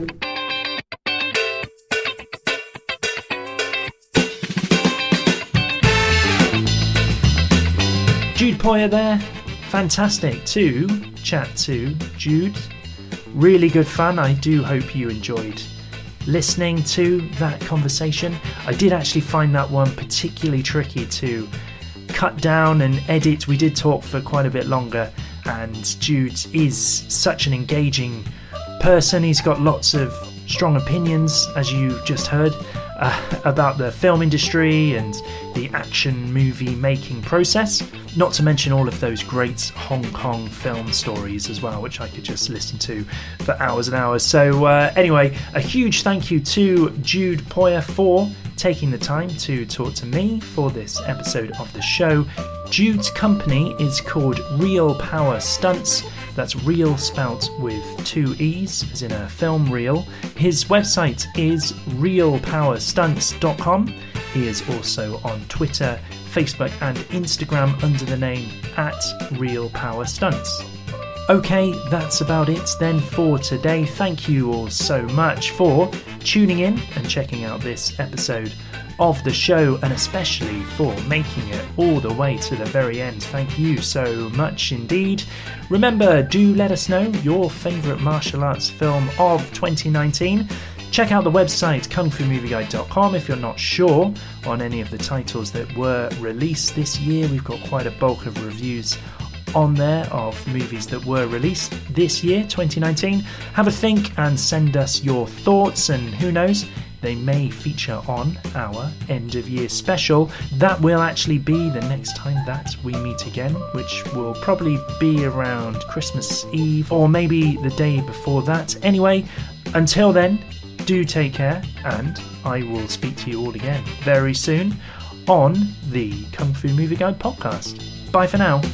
Jude Poyer there. Fantastic to chat to Jude. Really good fun. I do hope you enjoyed listening to that conversation. I did actually find that one particularly tricky to cut down and edit. We did talk for quite a bit longer, and Jude is such an engaging person. He's got lots of strong opinions, as you just heard, uh, about the film industry and the action movie making process, not to mention all of those great Hong Kong film stories as well, which I could just listen to for hours and hours. So uh, anyway, a huge thank you to Jude Poyer for taking the time to talk to me for this episode of the show. Jude's company is called Real Power Stunts. That's real spelt with two E's, as in a film reel. His website is real power stunts dot com. He is also on Twitter, Facebook and Instagram under the name at Real Power Stunts. Okay, that's about it then for today. Thank you all so much for tuning in and checking out this episode of the show, and especially for making it all the way to the very end. Thank you so much indeed. Remember, do let us know your favourite martial arts film of twenty nineteen. Check out the website kung fu movie guide dot com if you're not sure on any of the titles that were released this year. We've got quite a bulk of reviews on there of movies that were released this year, twenty nineteen. Have a think and send us your thoughts, and who knows, they may feature on our end of year special. That will actually be the next time that we meet again, which will probably be around Christmas Eve or maybe the day before that. Anyway, until then, do take care, and I will speak to you all again very soon on the Kung Fu Movie Guide podcast. Bye for now.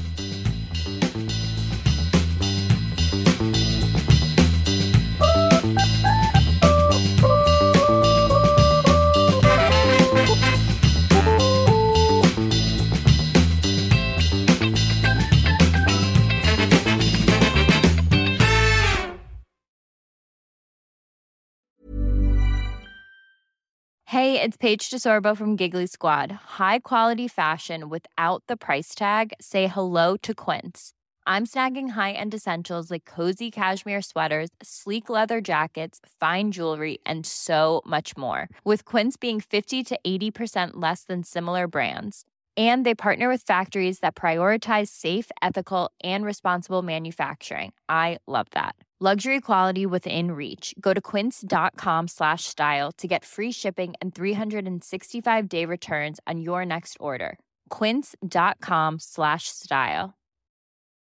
Hey, it's Paige DeSorbo from Giggly Squad. High quality fashion without the price tag. Say hello to Quince. I'm snagging high-end essentials like cozy cashmere sweaters, sleek leather jackets, fine jewelry, and so much more. With Quince being fifty to eighty percent less than similar brands. And they partner with factories that prioritize safe, ethical, and responsible manufacturing. I love that. Luxury quality within reach. Go to quince.com slash style to get free shipping and three sixty-five day returns on your next order. Quince.com slash style.